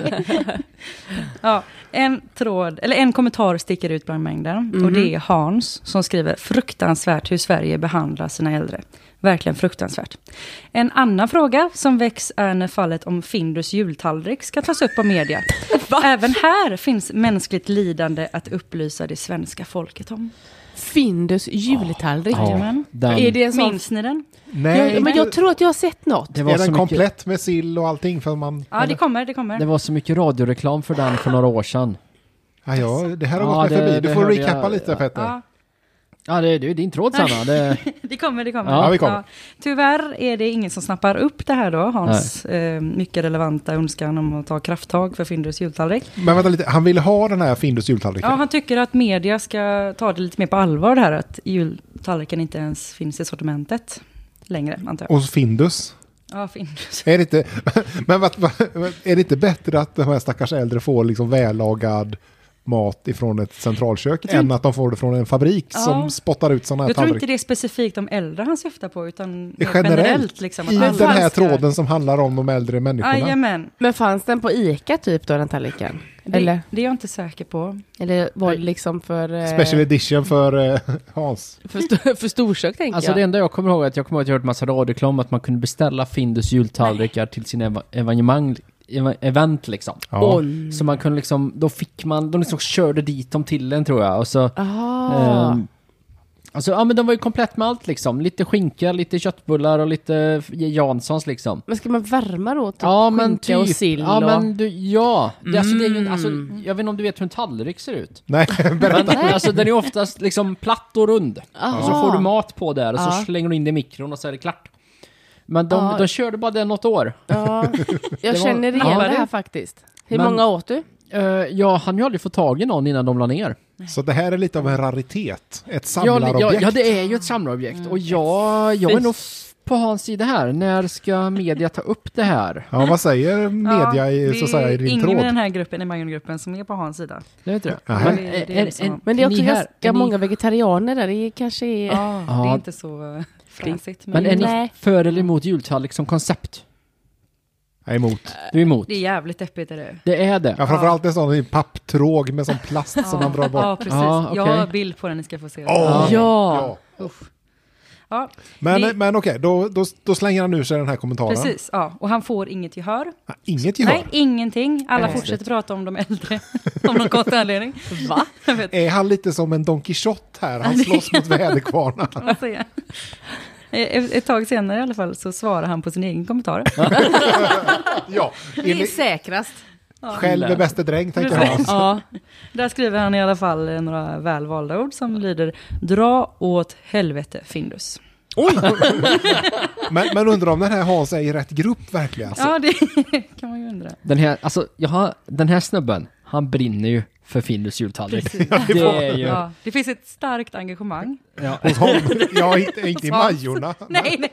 Ja, en kommentar sticker ut bland mängden. Och det är Hans som skriver: fruktansvärt hur Sverige behandlar sina äldre. Verkligen fruktansvärt. En annan fråga som väcks är när fallet om Findus jultallrik ska tas upp av media. Även här finns mänskligt lidande att upplysa det svenska folket om. Findus jultallrik. Jajamän. Är det en sån... Minns ni den? Nej, Ja, men jag tror att jag har sett något. Det var är så den mycket, komplett med sill och allting? För man... Ja, det kommer. det var så mycket radioreklam för den för några år sedan. Ja, det här har Ja, gått mig det- förbi. Du det får hörde recappa jag. lite, Petter. Ja, Ja, det är din tråd, Sanna. det kommer. Ja, vi kommer. Tyvärr är det ingen som snappar upp det här då, Hans mycket relevanta önskan om att ta krafttag för Findus jultallrik. Men vänta lite, han ville ha den här Findus jultallriken. Ja, han tycker att media ska ta det lite mer på allvar det här, att jultallriken inte ens finns i sortimentet längre, antar jag. Och Findus. Ja, Findus. Är det inte, men är det inte bättre att de här stackars äldre får liksom vällagad mat ifrån ett centralkök än att de får det från en fabrik som spottar ut sådana här Jag tror inte tallrikar? det är specifikt de äldre han syftar på, utan Det är generellt liksom. i Att den alla här ska- tråden som handlar om de äldre människorna. Jajamän. Men fanns den på Ica typ då, den tallriken? Eller, Det är jag inte säker på. eller var det liksom för... Special edition för Hans. för storkök, tänker Alltså jag. det enda jag kommer ihåg är att jag hört massa radioreklam att man kunde beställa Findus jultallrikar till sin event liksom. Ja. Så man kunde liksom, de liksom körde dit dem till en, tror jag. Och så, alltså, ja men de var ju komplett med allt liksom. Lite skinka, lite köttbullar och lite Janssons liksom. Men ska man värma då? Typ Ja men skinka typ, och sill ja och... men alltså, det är ju, alltså, jag vet inte om du vet hur en tallrik ser ut. Nej, berätta. Men alltså den är oftast liksom platt och rund. Och så får du mat på där och så Ja. slänger du in det i mikron och så är det klart. Men de körde bara det något år. Ja, jag var- känner igen Ja, det här faktiskt. Hur Men- många åt du? Jag hann ju aldrig få tag i någon innan de la ner. Så det här är lite av en raritet. Ett samlarobjekt. Ja, det är ju ett samlarobjekt. Och jag är nog på Hans sida här. När ska media ta upp det här? Ja, vad säger media i, så att säga, i din ingen tråd? i den här gruppen, i Majorna-gruppen, som är på Hans sida. Det vet du. Nähä. Men, Det är liksom- Men det är också ni här- ganska är ni- många vegetarianer där. Det kanske är... Ja, det Ja. är inte så fräsigt. Men är ni Nej. för eller emot jultallrik som koncept? Jag är emot. Du är emot? Det är jävligt deppigt, är det. Det är det. Ja, framförallt en sån papptråg med sån plast som man drar bort. Ja, precis. Ja, okej. Jag har bild på den, ni ska få se. Åh! Ja. Ja, Men okej, då slänger han ur sig den här kommentaren. precis. Ja. Och han får inget gehör. Inget gehör. Nej, ingenting. Alla Nej. fortsätter prata om de äldre. Om någon konstig anledning. Va? Jag vet Är han lite som en Don Quijote här? Han slåss mot väderkvarnar. vad man säger. Ett tag senare i alla fall så svarar han på sin egen kommentar. Ja, Det är säkrast. själv är bäste dräng, tänker jag. Ja. Där skriver han i alla fall några välvalda ord som lyder: dra åt helvete Findus. Men undrar om den här Hans är i rätt grupp verkligen. Alltså. Ja, det kan man ju undra. Den här snubben, han brinner ju för Findus jultallrik. Det är ju... Ja, det finns ett starkt engagemang. Hos honom. Ja, inte i Majorna. Nej.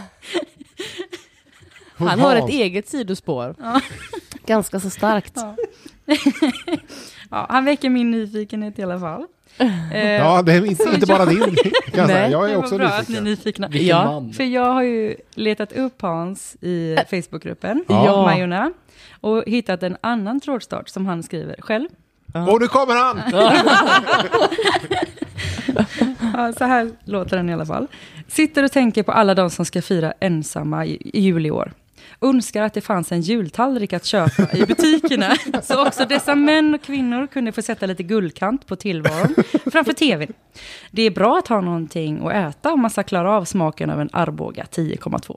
Hos Han har Hans. ett eget sidospår. Ganska så starkt. Ja. Ja, han väcker min nyfikenhet i alla fall. Ja, det är inte bara din. Kan jag säga. Jag är också bra att ni är nyfiken. nyfikna. Vilken man. För jag har ju letat upp Hans i Facebookgruppen, Ja. Majorna, och hittat en annan trådstart som han skriver själv. Och nu kommer han! Ja, så här låter den i alla fall. Sitter och tänker på alla de som ska fira ensamma i jul i år. Önskar att det fanns en jultallrik att köpa i butikerna. Så också dessa män och kvinnor kunde få sätta lite guldkant på tillvaron framför tv. Det är bra att ha någonting att äta om man ska klara av smaken av en Arboga 10,2.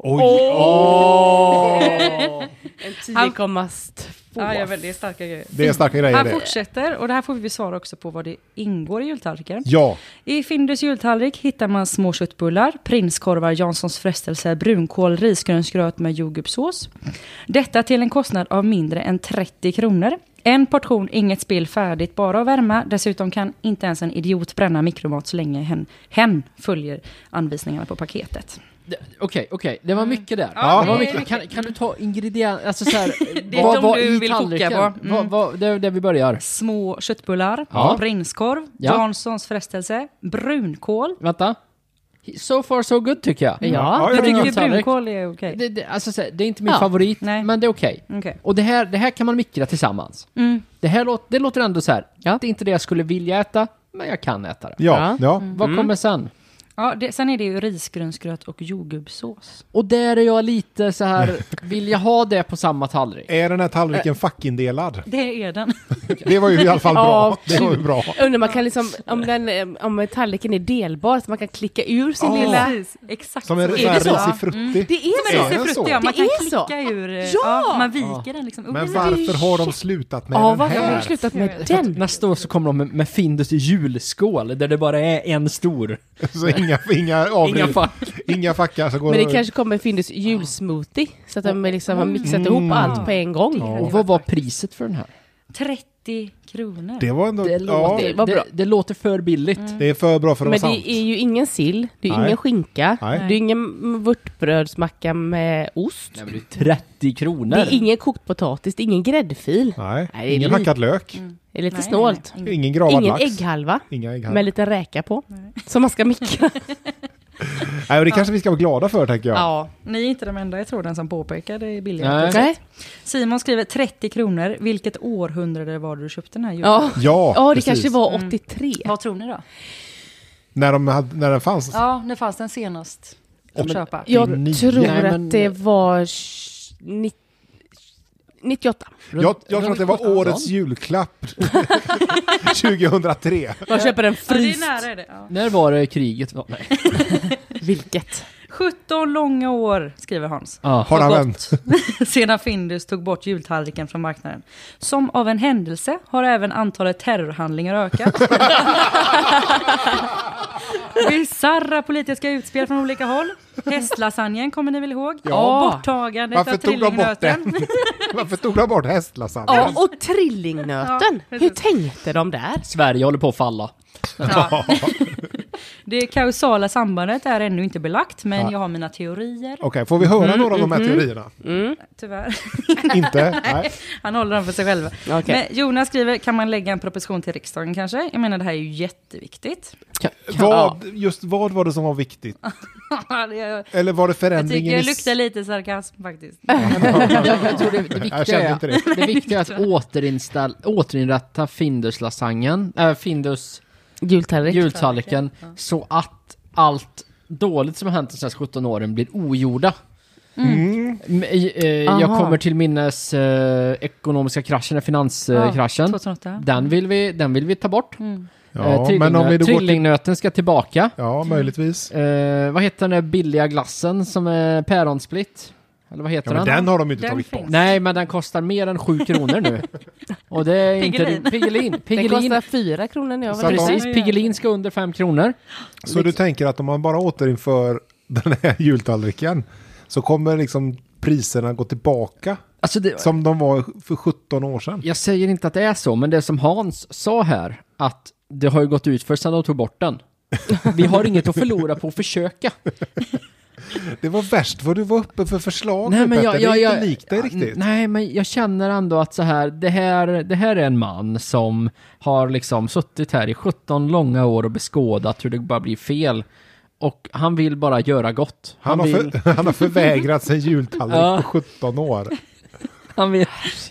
En 10,2. Ja, jag vet, det är starka grejer. Det är starka grejer. Han det. fortsätter, och det här får vi svara också på vad det ingår i jultallriken. Ja, I Findus jultallrik hittar man små köttbullar, prinskorvar, Janssons frestelse, brunkål, risgrönsgröt med jordgubbssås. Detta till en kostnad av mindre än 30 kronor. En portion, inget spill, färdigt, bara att värma. Dessutom kan inte ens en idiot bränna mikromat så länge hen följer anvisningarna på paketet. Okej, det var mycket där. Ja. Det var mycket. Kan du ta ingredienser, alltså så här, Det är de du i vill foka tallriken? på. Det är där vi börjar. Små köttbullar, Ja. prinskorv, Ja. Janssons frestelse, brunkål. Vänta. So far so good tycker jag. Ja. Ja, Jag tycker jultallrik. brunkål är okej. Alltså, så här, det är inte min Ja. favorit, Nej. men det är okej. Okej. Och det här kan man mikra tillsammans. Det låter ändå så här. Ja. Det är inte det jag skulle vilja äta, men jag kan äta det. ja. Vad kommer sen? Ja, sen är det ju risgrönsgröt och jordgubbssås. Och där är jag lite så här, vill jag ha det på samma tallrik? Är den här tallriken fackindelad? Det är den. Det var ju i alla fall bra. Ja, Det var ju bra. Undrar man kan liksom, om tallriken är delbar så man kan klicka ur sin lilla... Precis, exakt Som en så. sån här det så? risig frutti. Det är så. Är den så? Ja, man Det kan är så. klicka ur... Ja! man viker den liksom. Men varför har de slutat med Ja, den varför har här? de slutat med den? Nästa år så kommer de med Findus julskål, där det bara är en stor. Så inga fack. Inga fackar. Så går Men det kanske kommer Findus julsmoothie så att de liksom har mixat ihop allt på en gång. Och vad var priset för den här? 30 kronor. Det var ändå... Det ja, låter, var bra. det låter för billigt. det är för bra för att Men vara sant. det är ju ingen sill, det är Nej. ingen skinka, Nej. det är ingen vörtbrödsmacka med ost. Nej, men det är 30 kronor. Det är ingen kokt potatis, det är ingen gräddfil. Nej, Nej, det är ingen lite- hackad lök. Det är lite Nej, snålt. nej, nej. Ingen gravad Ingen lax. ägghalva Inga ägghalvor. med lite räka på. Som man ska mikra. Nej, och det kanske vi ska vara glada för, tänker jag. Ja. Ni är inte de enda i tråden som påpekar det är billigare. Nej. Nej. Simon skriver 30 kronor. Vilket århundrade var det du köpte den här julen? Ja. Ja, Ja, det precis. kanske var 83. Vad tror ni då? När den fanns. Ja, när fanns den senast att köpa? Jag 89. tror Nej, men- att det var 98. Jag tror att det var årets julklapp 2003. Man köper en Ja, det är fryst. nära är det. Ja. När var det kriget? Nej. Vilket? 17 långa år, skriver Hans. Ja. Har han Har vänt? Sedan Findus tog bort jultallriken från marknaden. Som av en händelse har även antalet terrorhandlingar ökat. Bizarra politiska utspel från olika håll. Hästlasagnen kommer ni väl ihåg? Ja. Borttagandet Varför av tog de bort trillingnöten. den? Varför tog de bort hästlasagnen? Ja, och trillingnöten. Ja, Hur tänkte de där? Sverige håller på att falla. Ja. Det kausala sambandet är ännu inte belagt, men Ja. jag har mina teorier. Okej, får vi höra några av de här teorierna? Tyvärr. Inte? Nej. Han håller dem för sig själv. Okej. Men Jonas skriver, kan man lägga en proposition till riksdagen kanske? Jag menar, det här är ju jätteviktigt. Vad var det som var viktigt? jag Eller var det förändringen tycker jag i... luktar lite sarkasm faktiskt. Jag tror det viktiga Jag kände inte det. det viktiga är att återinrätta Findus-lasagnen, Findus Jultallrik. jultallriken, så att allt dåligt som har hänt de senaste 17 åren blir ogjorda. Jag Aha. kommer till minnes ekonomiska kraschen, finanskraschen. 2008. Den vill vi ta bort. Ja, men om vi då går till... Trillingnöten ska tillbaka. Ja, möjligtvis. Vad heter den där billiga glassen som är päronsplitt? Eller vad heter Ja, men den? den har de ju inte Den tagit finns. bort. Nej, men den kostar mer än 7 kronor nu. Och det är Piggelin. inte... Piggelin. Den Piggelin. kostar 4 kronor när jag Så var att där. Precis, Piggelin ska under 5 kronor. Så du tänker att om man bara återinför den här jultallriken så kommer liksom priserna gå tillbaka Alltså som de var för 17 år sedan? jag säger inte att det är så, men det som Hans sa här, att det har ju gått ut för sedan de tog bort den. Vi har inget att förlora på att försöka. Det var värst vad du var uppe för förslag. Nej, men Petter. Det är inte likt dig riktigt. Nej, men jag känner ändå att så här, det här är en man som har liksom suttit här i 17 långa år och beskådat hur det bara blir fel. Och han vill bara göra gott. Han har förvägrat sig jultallrik på 17 år. Han vill...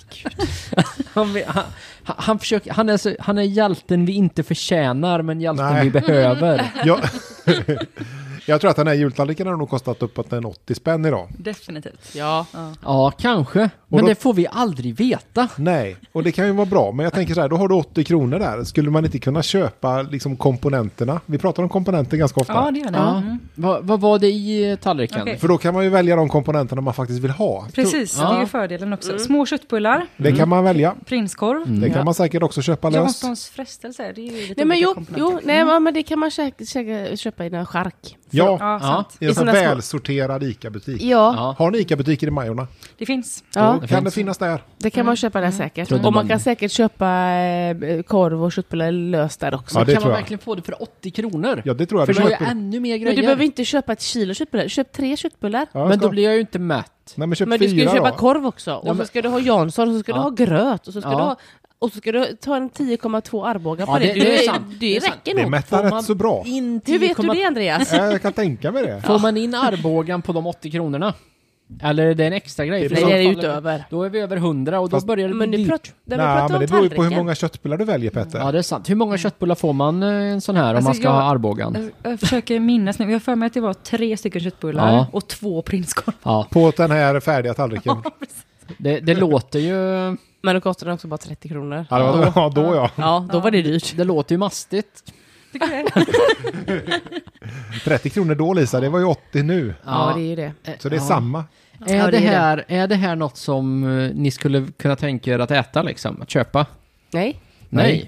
Han försöker... Han är hjälten vi inte förtjänar, men hjälten vi behöver. Ja. Jag tror att den här jultallriken har nog kostat uppåt en 80 spänn idag. Definitivt. Ja, kanske. Men det får vi aldrig veta. Nej, och det kan ju vara bra. Men jag tänker så här, då har du 80 kronor där. Skulle man inte kunna köpa liksom komponenterna? Vi pratar om komponenter ganska ofta. Ja, det gör det. Ja. Vad var det i tallriken? Okej. För då kan man ju välja de komponenterna man faktiskt vill ha. Precis, det är ju fördelen också. Små köttbullar, Det kan man välja. prinskorv, Det kan man säkert också köpa löst. Janssons frestelse. Det är ju lite Nej, men olika komponenter. men det kan man köpa i en chark. Ja, Ja, sant. i en sån såna små- välsorterad ICA-butik. Ja, Har ni ICA-butiker i Majorna? Det finns. ja. Då kan det finnas där. Det kan man köpa där säkert. Trodde Och man man- kan säkert köpa korv och köttbullar löst där också. Ja, det Kan tror man jag. verkligen få det för 80 kronor? Ja, det tror jag. För Det då är ju köper- ännu mer Men grejer. du behöver inte köpa ett kilo köttbullar. Köp 3 köttbullar. Ja, Men ska- då blir jag ju inte mätt. Nej, men köp Men du ska ju 4 köpa då. korv också. Och så ska du ha Jansson, och så ska du ha gröt. Och så ska Ja. du ha... Och så ska du ta en 10,2 Arboga på Ja, det. det är sant. Det Det är sant. räcker Det nog. mättar Får man rätt så bra. In Hur vet du 10,2 det, Andreas? Jag kan tänka mig det. Får man in Arbogan på de 80 kronorna? Eller är det en extra grej? För Nej, i så det är fall- utöver. Då är vi över 100 och då Fast- börjar det Men bli du dyrt. pratar Nej, om men det beror ju på hur tallriken. många köttbullar du väljer, Petter. Ja, det är sant. Hur många köttbullar får man en sån här om Alltså, man ska jag- ha Arbogan? Jag försöker minnas nu. Jag har för mig att det var 3 stycken köttbullar Ja. och 2 prinskorv. Ja, På den här färdiga tallriken. det låter ju... Men då kostar den också bara 30 kronor. Ja, det var, ja, då ja. Ja, då var det dyrt. Det låter ju mastigt. Tycker jag. 30 kronor då, Lisa. Det var ju 80 nu. Ja, det är ju det. Så det är Ja. samma. Ja, Är det är det här något som ni skulle kunna tänka er att äta liksom? Att köpa? Nej. Nej.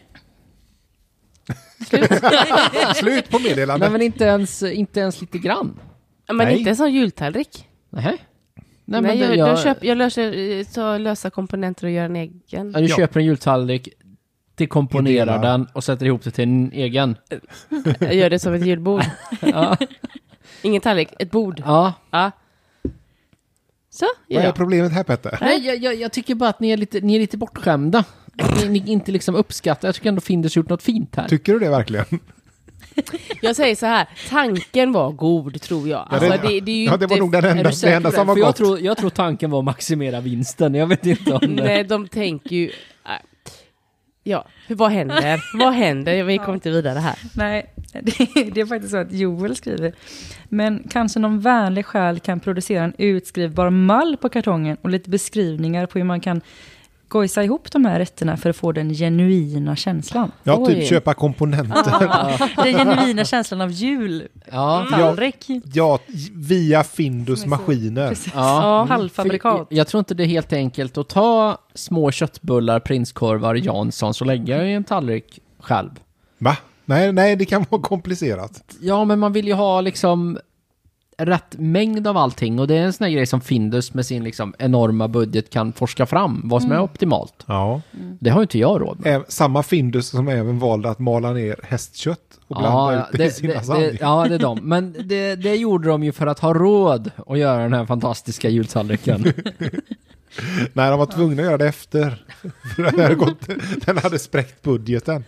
Slut på Nej, meddelandet. men inte ens lite grann. Men Nej. inte en sån jultallrik. Nej. Nej, Nej, men jag löser lösa komponenter och gör en egen. Ja, du Ja. köper en jultallrik, dekomponerar I delar. den och sätter ihop det till en egen. Jag gör det som ett julbord. Ja. Ingen tallrik, ett bord. Ja. Ja. Så, Vad är ja. problemet här, Petter? Nej, jag tycker bara att ni är lite bortskämda. Att ni inte liksom uppskattar. Jag tycker ändå Findus gjort något fint här. Tycker du det verkligen? Jag säger så här, tanken var god, tror jag. Alltså, det- det är ju Ja, det var inte... nog den Är enda, du det säker enda på som det? var För gott. jag tror tanken var att maximera vinsten. Jag vet inte om det. Nej, de tänker ju... Ja, vad händer? Vad händer? Vi kommer inte vidare här. Nej, det är faktiskt så att Joel skriver. Men kanske någon vänlig själ kan producera en utskrivbar mall på kartongen och lite beskrivningar på hur man kan gojsa ihop de här rätterna för att få den genuina känslan. Ja, Oj. typ köpa komponenter. Den genuina känslan av jul. Ja. Tallrik. Ja, via Findus maskiner. Precis. Ja. Halvfabrikat. Jag tror inte det är helt enkelt att ta små köttbullar, prinskorvar, Janssons och lägga i en tallrik själv. Va? Nej, det kan vara komplicerat. Ja, men man vill ju ha liksom rätt mängd av allting och det är en sån här grej som Findus med sin liksom enorma budget kan forska fram vad som är optimalt. Ja. Det har ju inte jag råd med. Samma Findus som även valde att mala ner hästkött och blanda ut det i sin lasagne. ja, det är de. Men det gjorde de ju för att ha råd att göra den här fantastiska jultallriken. Nej, de var tvungna att göra det efter. För det hade den hade spräckt budgeten.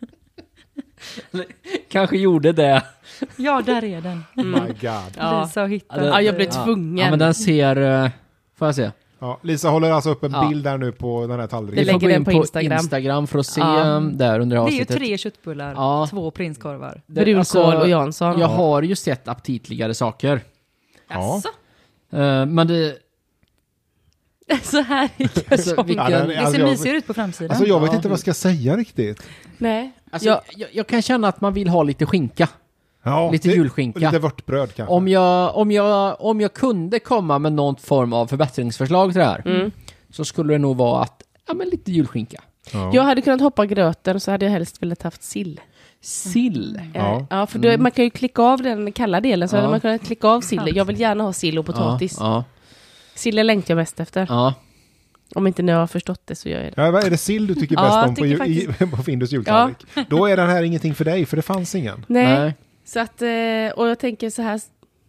Kanske gjorde det. Ja, där är den. My God. Ja. Lisa har hittat. Ja, jag blev Ja. tvungen. Ja, men den ser... Får jag se? Ja, Lisa håller alltså upp en Ja. bild där nu på den här Det tallriken. Vi får lägger gå den in på Instagram. för att se Ja. där under Det är ju avsnittet. 3 köttbullar, Ja. 2 prinskorvar. Brunkål och Jansson. Jag har ju sett aptitligare saker. Ja. Jaså? Men det... Så här i Alltså, kartongen. vilken, Ja, Det alltså, ser jag- mysigare ut på framsidan. Alltså jag vet Ja. inte vad jag ska säga riktigt. Nej. alltså, jag kan känna att man vill ha lite skinka. Ja, Lite det- julskinka. och lite vörtbröd kanske. Om jag kunde komma med någon form av förbättringsförslag till det här så skulle det nog vara att, ja men lite julskinka. Ja. Jag hade kunnat hoppa gröten, så hade jag helst velat haft sill. Sill. Ja. Ja, för då, man kan ju klicka av den kalla delen, så Ja. hade man kunnat klicka av sillen. Jag vill gärna ha sill och potatis. Ja, Sillen längtar jag mest efter. ja. Om inte ni har förstått det så gör jag det. Ja, vad är det sill du tycker Ja, bäst jag om tycker på Findus jultallrik? Då är den här ingenting för dig, för det fanns ingen. Nej. Nej. Så att, och jag tänker så här,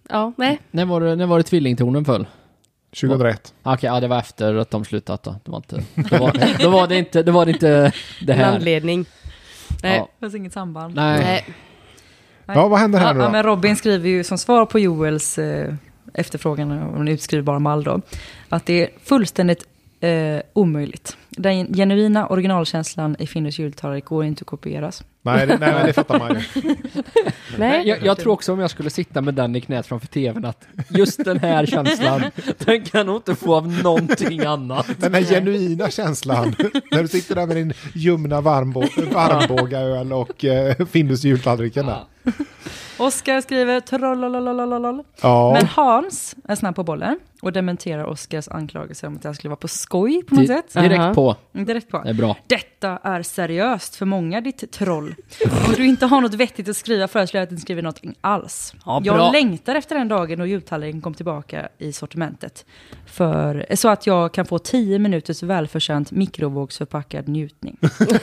Ja, nej. När var det tvillingtornen föll? 2001. Okej, ja, det var efter att de slutat då. Det var inte, då var det inte det En här. anledning. Nej. Ja. Det finns inget samband. Nej. Ja, vad händer här nu då? Ja, men Robin skriver ju som svar på Joels efterfrågan om en utskrivbar mall då, att det är fullständigt omöjligt. Den genuina originalkänslan i Findus jultallrik går inte att kopieras. Nej, det fattar man ju. Nej. Jag tror också om jag skulle sitta med den i knät framför tvn att just den här känslan, den kan jag nog inte få av någonting annat. Den här genuina känslan. När du sitter där med din ljumna varmbågaöl och Findus jultallriken där. Oskar skriver trollololololol. Ja. Men Hans är snabb på bollen och dementerar Oskars anklagelser om att jag skulle vara på skoj på något sätt. Direkt på. Direkt på. Det är bra. Detta är seriöst för många, ditt troll. Om du inte har något vettigt att skriva föreslår jag att du skriver någonting alls. Ja, jag bra. längtar efter den dagen då jultallriken kom tillbaka i sortimentet. Så att jag kan få 10 minuters välförtjänt mikrovågsförpackad njutning.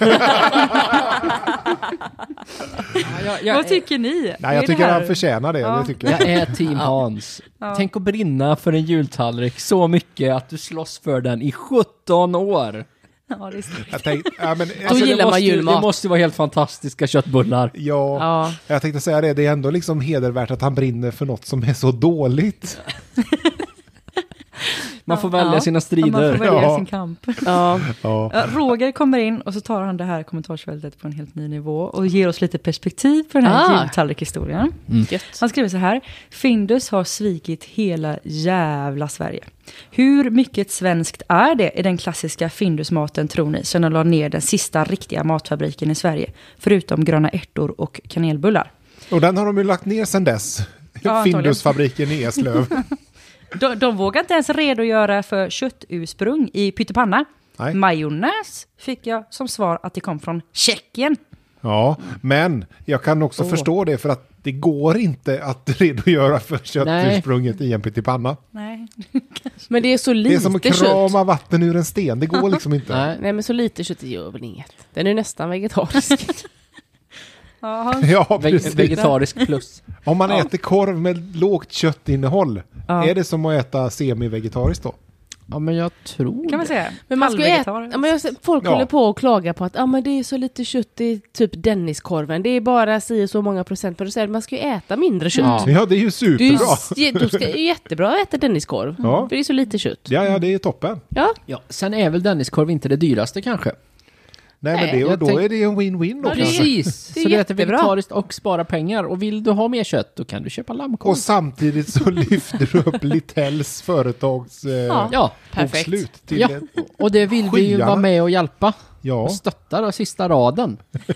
Vad tycker ni? Nej, jag tycker han förtjänar det. Ja. Det tycker jag. Jag är team Hans. Ja. Tänk att brinna för en jultallrik så mycket att du slåss för den i 17 år. Ja, det är snyggt. Jag tänkte, ja, men, Då gillar man julmat. Det måste vara helt fantastiska köttbullar. ja, jag tänkte säga det. Det är ändå liksom hedervärt att han brinner för något som är så dåligt. Man får välja sina Man strider. får välja Ja. sin kamp. Ja. Ja. Roger kommer in och så tar han det här kommentarsfältet på en helt ny nivå och ger oss lite perspektiv på den här jultallrikhistorien. Gött. Han skriver så här: Findus har svikit hela jävla Sverige. Hur mycket svenskt är det i den klassiska Findusmaten, tror ni, sen de la ner den sista riktiga matfabriken i Sverige, förutom gröna ärtor och kanelbullar? Och den har de ju lagt ner sedan dess. Ja, Findusfabriken i Eslöv. De vågar inte ens redogöra för köttursprung i pyttipanna. Nej. Majonnäs fick jag som svar att det kom från Tjeckien. Ja, men jag kan också förstå det för att det går inte att redogöra för köttursprunget i en pyttipanna. Nej. Men det är så Det är lite som att kött. krama vatten ur en sten. Det går liksom inte. Nej. Nej, men så lite kött gör väl inget. Den är nästan vegetarisk. Ja, Ja, precis. Vegetarisk plus. Om man äter korv med lågt köttinnehåll, Ja. är det som att äta semi-vegetariskt då? Ja, men jag tror kan man säga. Men man ska äta, Halvvegetarisk. ja, men folk Ja. håller på och klagar på att men det är så lite kött i typ Denniskorven. Det är bara så många procent. Men du säger, man ska ju äta mindre kött. Ja. Ja, det är ju Det är superbra. ju, då ska det är jättebra att äta Denniskorv. Ja. För det är så lite kött. Ja, det är toppen. Ja. Ja, sen är väl Denniskorv inte det dyraste kanske? Nej, men jag då är det en win-win då. Ja, det är- kanske. Precis. det är Så det äter jättebra. vegetariskt och spara pengar. Och vill du ha mer kött, då kan du köpa lammkorv. Och samtidigt så lyfter du upp Littells företags Ja, Perfekt. bokslut till ja. ett- Och det vill vi ju Skyarna. vara med och hjälpa. Ja, Och stötta då sista raden.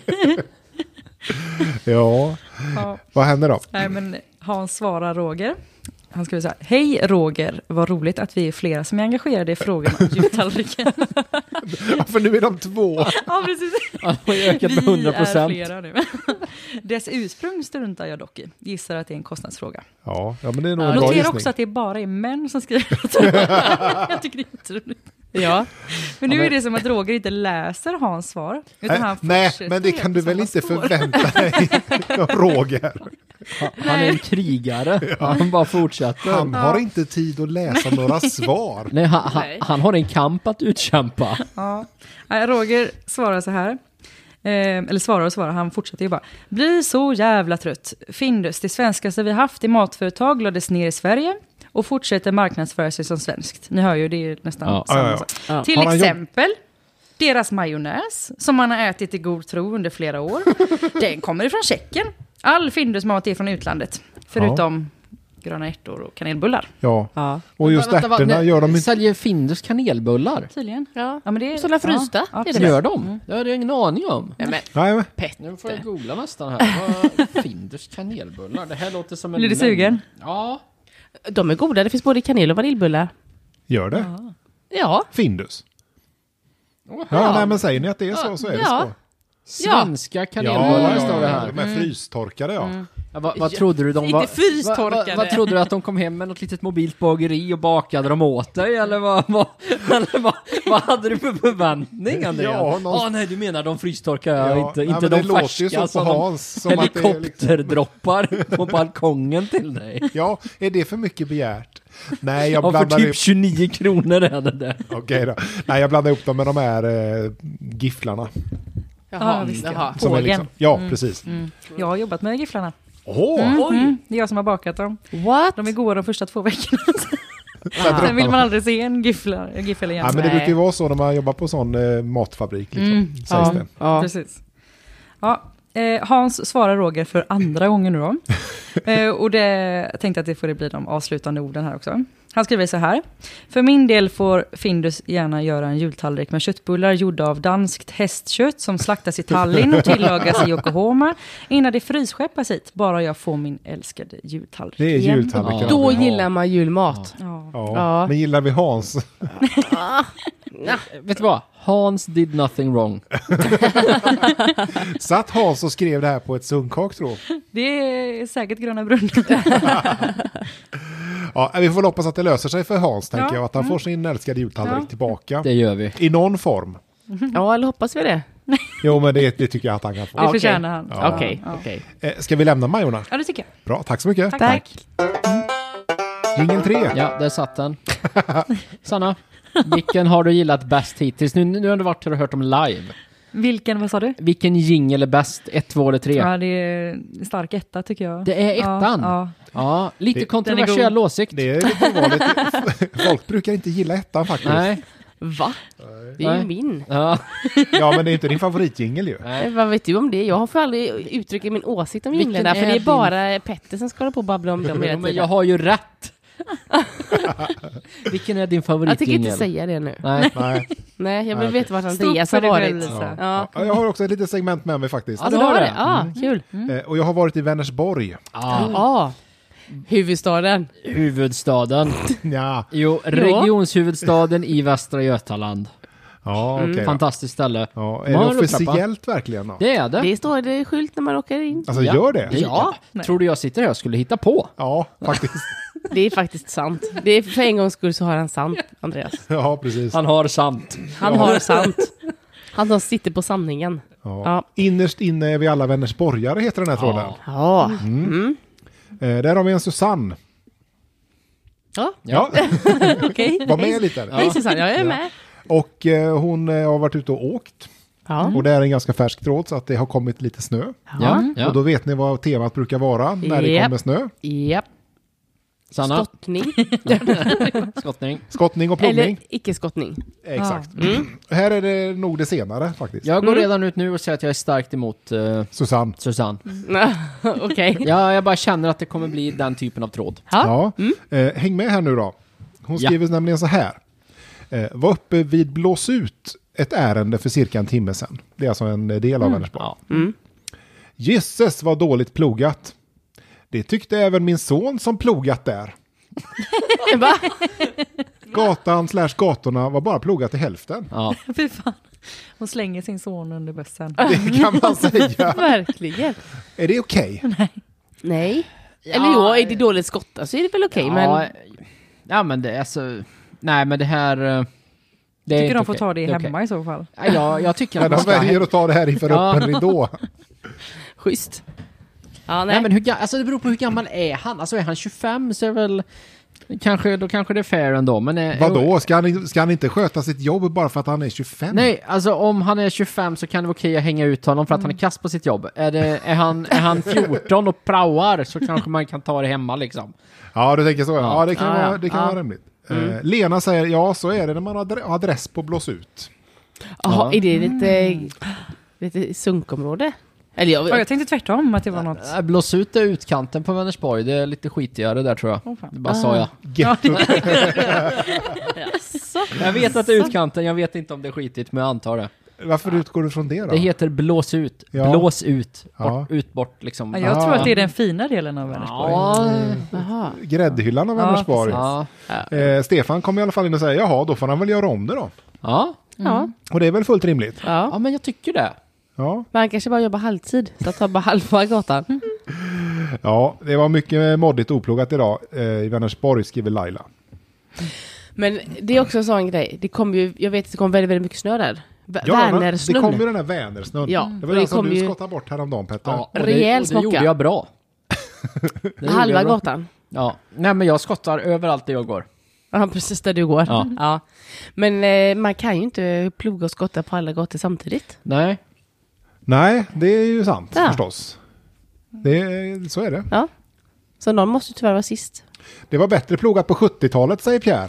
ja. Ja. Vad händer då? Nej, men Hans svarar Roger. Han skriver så här: Hej Roger, vad roligt att vi är flera som är engagerade i frågan om jultallriken. Ja, för nu är de två. Ja, precis. Ja, det har ju ökat med Vi är 100%. flera nu. Dess ursprung struntar jag dock i. Gissar att det är en kostnadsfråga. Ja, men det är nog en bra Notera gissning. också att det bara är män som skriver. Jag tycker det är jätteroligt. Ja. Men nu är det som att Roger inte läser Hans svar. Utan han Nej, fortsätter men det kan du på väl samma inte spår. förvänta dig, Roger. Han är en krigare. Han bara fortsätter. Han har inte tid att läsa några svar. Nej, Nej. han har en kamp att utkämpa. Ja. Nej, Roger svarar så här. Eller svarar, han fortsätter ju bara. Blir så jävla trött. Findus, det svenskaste vi haft i matföretag, lades ner i Sverige och fortsätter marknadsföra sig som svenskt. Ni hör ju, det är nästan Ja. samma Ja. sak. Ja. Till Har han exempel deras majonnäs som man har ätit i god tro under flera år. Den kommer ifrån Tjeckien. All Findus-mat är från utlandet. Förutom gröna ärtor och kanelbullar. Ja, Ja. och just ärtorna gör de inte. Säljer Findus kanelbullar? Tydligen. Ja. Ja, men det är Sådana frysta, är det absolut. det? Gör de? Det hade jag ingen aning om. Ja, men Nej, men. Nu får jag googla nästan här. Findus kanelbullar. Det här låter som en... Blir du sugen? Ja. de är goda. Det finns både kanel och vaniljbullar. Gör det? Ja. Findus. Ja, nej, men säger ni att det är så är det Ja. så. Svenska kanelbullar står det här. De är frystorkade, Ja, vad trodde du de var? Inte frystorkade. Vad trodde du att de kom hem med något litet mobilt bageri och bakade dem åt dig? Eller vad hade du för förväntning, Andreas? Ja, nej, du menar de frystorkar, inte men de det låter ju färska så på Hans, som att det är helikopterdroppar på balkongen till dig. Ja, är det för mycket begärt? Nej, jag Ja, för blandar typ ihop... 29 kronor är det där. Okej då. Nej, jag blandar ihop dem med de här gifflarna. Jaha, visst, jaha. Som är liksom, ja, precis. Jag har jobbat med gifflarna. Oj! Det är jag som har bakat dem. What? De är goda de första 2 veckorna. Sen vill man aldrig se en giffel igen. Ja, men det brukar ju vara så när man jobbar på sån matfabrik, liksom, sägs det. Ja. Precis. Ja, Hans svarar Roger för andra gången nu då. Och jag tänkte att det får bli de avslutande orden här också. Han skriver så här. För min del får Findus gärna göra en jultallrik med köttbullar gjorda av danskt hästkött som slaktas i Tallinn och tillagas i Yokohama innan det frysskeppas hit. Bara jag får min älskade jultallrik. Det är jultallriken. Då gillar man julmat. Ja. Men gillar vi Hans? Vet du vad? Hans did nothing wrong. Satt Hans och skrev det här på ett sunkak, tror jag. Det är säkert Gröna Brunn. Ja, vi får hoppas att det löser sig för Hans, tänker jag. Att han får sin älskade jultallrik tillbaka. Det gör vi. I någon form. Ja, eller hoppas vi det. Jo, men det tycker jag att han kan få. Det förtjänar han. Ja. Okej. Ska vi lämna Majorna? Ja, det tycker jag. Bra, tack så mycket. Tack. Ringen 3. Ja, där satt den. Sanna, vilken har du gillat bäst hittills? Nu har du varit och hört dem live. Vilken, vad sa du? Vilken jingle är bäst? 1, 2 eller 3? Ja, det är en stark etta tycker jag. Det är ettan? Ja. Ja, lite Det- kontroversiell åsikt. Det är lite ovanligt. Folk brukar inte gilla ettan faktiskt. Nej. Va? Det är Nej. ju min. Ja. Ja, men det är inte din favoritjingel ju. Nej. Vad vet du om det? Jag får aldrig uttrycka min åsikt om jinglarna. För är det är din- bara Petter som ska hålla på och babbla om dem hela Men tiden. jag har ju rätt. Vilken är din Jag favoritjingel? tänker inte säga det nu. Nej. Nej. Nej, jag vill Nej, veta vart Stort Andreas för har dig varit. själv, Lisa. Ja. Ja, jag har också ett litet segment med mig faktiskt. Ja, du har det? Ja, kul. Och jag har varit i Vänersborg. Ja. Huvudstaden. Huvudstaden. Ja, Jo, regionshuvudstaden i Västra Götaland. ja okej. Fantastiskt ställe. Ja, är Man det har officiellt verkligen då? Det är det. Det står det skylt när man åker in. Alltså Ja. gör det? Ja. Tror du jag sitter här och skulle hitta på? Ja, faktiskt. Det är faktiskt sant. Det är för en gångs skull så har han sant, Andreas. Ja, precis. Han har sant. Han har sant. Han som sitter på sanningen. Ja. Ja. Innerst inne är vi alla Vänersborgare, heter den här tråden. Ja. Där har vi en Susanne. Ja, Ja, okej. var med lite. Hej Susanne, jag är med. Och hon har varit ute och åkt. Ja. Och det är en ganska färsk tråd, så att det har kommit lite snö. Ja. Och då vet ni vad temat brukar vara när det Japp. kommer snö. Japp. Sanna? Skottning. Skottning. Skottning och plogning. Eller icke-skottning. Exakt. Här är det nog det senare faktiskt. Jag går redan ut nu och säger att jag är starkt emot Susanne. Susanne. Okej. Ja, jag bara känner att det kommer bli den typen av tråd. Ja. Häng med här nu då. Hon Ja. skriver nämligen så här. Var uppe vid blås ut ett ärende för cirka en timme sedan. Det är alltså en del av Vänersborg. Ja. Gisses var dåligt plogat. Det tyckte även min son som plogat där. Va? Gatan/gatorna var bara plogat till hälften. Ja. Fy fan. Hon slänger sin son under bussen. Det kan man säga. Verkligen. Är det okej? Nej. Eller jo, är det dåligt skottat så är det väl okej, men... Ja, men det är så... Nej, men det här... Det är Tycker inte de får okej. ta det är hemma okej. i så fall. Ja, jag tycker Ja, att man de ska... väljer att ta det här inför Ja. öppen ridå. Schysst. Ja, Nej, men alltså det beror på hur gammal är han. Alltså är han 25 så är väl... Då kanske det är fair ändå, men... Vadå? Ska han inte sköta sitt jobb bara för att han är 25? Nej, alltså om han är 25 så kan det vara okej att hänga ut honom för att han är kast på sitt jobb. Är han 14 och praoar så kanske man kan ta det hemma liksom. Ja, du tänker så. Ja, Ja. det kan, Ja, vara, det kan ja. vara rimligt. Lena säger, ja så är det när man har adress på blås ut. Jaha, är det lite sunkområde? Eller Ja, jag tänkte tvärtom att det var något. Blås ut är utkanten på Vänersborg. Det är lite skitigare där tror jag. Fan. Det bara sa jag. Getto. Jag vet att det är utkanten. Jag vet inte om det är skitigt, men jag antar det. Varför utgår du från det då? Det heter blås ut. Ja. Blås ut. Ja. Bort liksom. Ja, jag tror att det är den fina delen av Vänersborg. Ja. Jaha. Gräddhyllan av Ja, Vänersborg. Ja. Stefan kommer i alla fall in och säger, jaha, då får han väl göra om det då. Ja. Ja. Och det är väl fullt rimligt. Ja, Ja. men jag tycker det. Ja. Man kanske bara jobbar halvtid, så att ta bara halva gatan. Ja, det var mycket moddigt oplogat idag. I Vänersborg skriver Laila. Men det är också en sån grej. Det kom ju, jag vet att det kom väldigt, väldigt mycket snö där. Ja, det Vänersnön. kom ju den här Vänersnön. Ja, Det var och den det som kom du ju- skottade bort häromdagen, Petter. Ja, och Rejäl det gjorde smocka. jag bra. Det gjorde Halva jag bra. gatan. Ja, nej men jag skottar överallt där jag går. Ja, precis där du går. Ja. Ja. Men man kan ju inte ploga och skotta på alla gator samtidigt. Nej. Nej, det är ju sant Ja. förstås. Så är det. Ja. Så någon måste tyvärr vara sist. Det var bättre plogat på 70-talet, säger Pierre.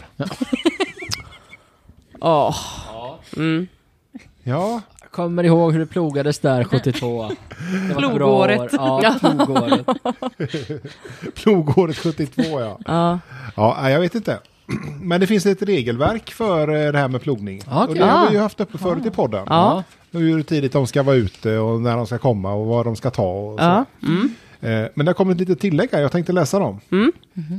Åh. Mm. Ja, Jag kommer ihåg hur det plogades där 72. Det var ett bra Plogåret. år. Ja, plogåret. plogåret 72, ja. Ja. Ja, nej, jag vet inte. Men det finns ett regelverk för det här med plogning. Okej. Och det har vi ju haft uppe förut i podden. Ja. Hur tidigt de ska vara ute och när de ska komma och vad de ska ta. Och så. Ja. Mm. Men det har kommit lite tillägg här, jag tänkte läsa dem. Mm.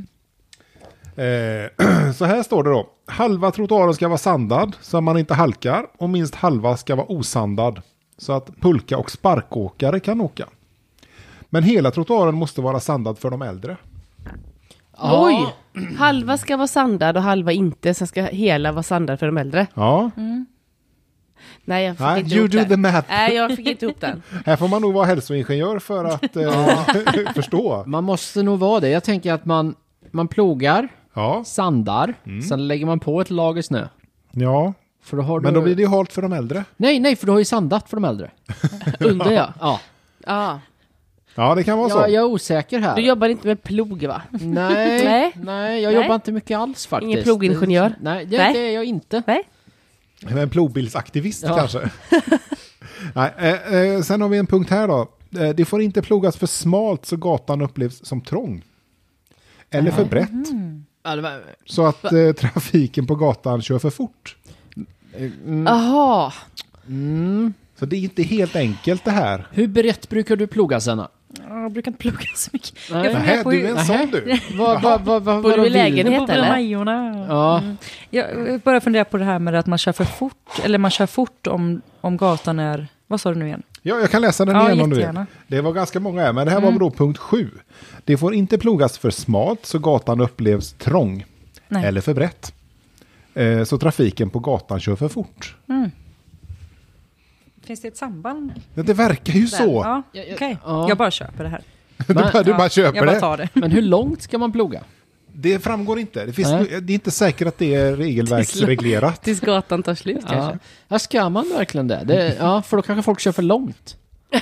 Så här står det då. Halva trottoaren ska vara sandad så man inte halkar och minst halva ska vara osandad så att pulka och sparkåkare kan åka. Men hela trottoaren måste vara sandad för de äldre. Ja. Oj! Halva ska vara sandad och halva inte. Sen ska hela vara sandad för de äldre. Ja, Nej, jag fick nej, inte you ihop do den. the math. Nej, jag fick inte ihop den. Här får man nog vara hälsoingenjör för att förstå. Man måste nog vara det. Jag tänker att man plogar, Ja, sandar, sen lägger man på ett lager snö. ja. För då har Men du... då blir det ju halt för de äldre. Nej, för du har ju sandat för de äldre. Under ja. Ja, Ja. Ja, det kan vara så. jag är osäker här. Du jobbar inte med plog, va? Nej, jag Nej. jobbar inte mycket alls faktiskt. Ingen plogingenjör? Nej, Nej. det är jag inte. Nej. En plogbilsaktivist Ja. kanske. Nej, sen har vi en punkt här då. Det får inte plogas för smalt så gatan upplevs som trång. Eller för brett. Ja, det var... Så att trafiken på gatan kör för fort. Jaha. Så det är inte helt enkelt det här. Hur brett brukar du ploga, Senna? Jag brukar inte plugga så mycket. Nej. Jag funderar Nähä, på du är en sån du. Vad Bor du i lägenhet? Jag bor eller? i Majorna. Ja, Jag börjar fundera på det här med att man kör för fort. Eller man kör fort om gatan är... Vad sa du nu igen? Ja, jag kan läsa den Ja, igen om du vill. jättegärna. Det var ganska många här, men det här var då punkt 7. Det får inte plogas för smalt så gatan upplevs trång. Nej. Eller för brett. Så trafiken på gatan kör för fort. Finns det ett samband? Ja, det verkar ju så. Ja, okej. Jag bara köper det här. Du bara köper Jag bara det. tar det. men hur långt ska man ploga? Det framgår inte. Det Nej. är inte säkert att det är regelverksreglerat. Tills gatan tar slut Ja. kanske. Ja, ska man verkligen det? Ja, för då kanske folk kör för långt.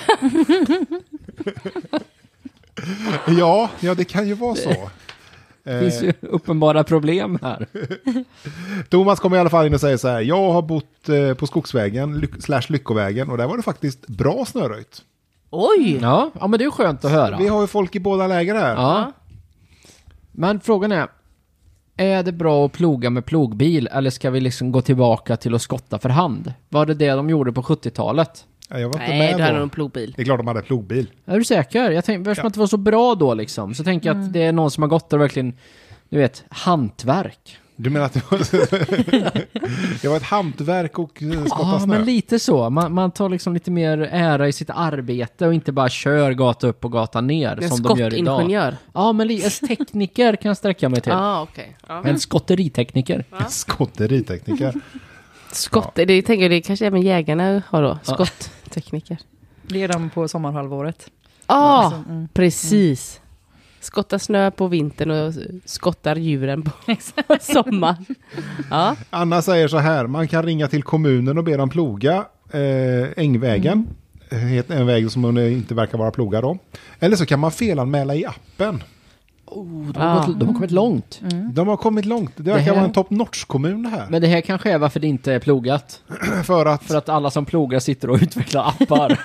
Ja, det kan ju vara så. Det finns ju uppenbara problem här. Thomas kommer i alla fall in och säger så här. Jag har bott på Skogsvägen / Lyckovägen och där var det faktiskt bra snöröjt. Oj! Ja, men det är ju skönt att höra. Vi har ju folk i båda läger här. Ja. Men frågan är det bra att ploga med plogbil eller ska vi liksom gå tillbaka till att skotta för hand? Var det de gjorde på 70-talet? Ja, jag var inte Nej, du med hade då. nog en plogbil. Det är klart de hade plogbil. Är du säker? Jag tänkte, eftersom att det var så bra då liksom, så tänker jag att det är någon som har gått där och verkligen, du vet, hantverk. Du menar att det var ett hantverk och skotta Ja, snö? men lite så. Man tar liksom lite mer ära i sitt arbete och inte bara kör gata upp och gata ner En som de gör idag. skottingenjör. Ja, men tekniker kan jag sträcka mig till. Ja, okej. Ja. En skotteritekniker. Skotteritekniker. Skott, det tänker jag, det kanske även jägarna har då. Skotttekniker. Det är de på sommarhalvåret. Ja, precis. Skottar snö på vintern och skottar djuren på sommaren. Ja. Anna säger så här. Man kan ringa till kommunen och be dem ploga Ängvägen. En väg som inte verkar vara plogad då. Eller så kan man felanmäla i appen. De har kommit långt. De har kommit långt. Det verkar här- vara en top notch-kommun det här. Men det här kanske är varför det inte är plogat. För att Alla som plogar sitter och utvecklar appar.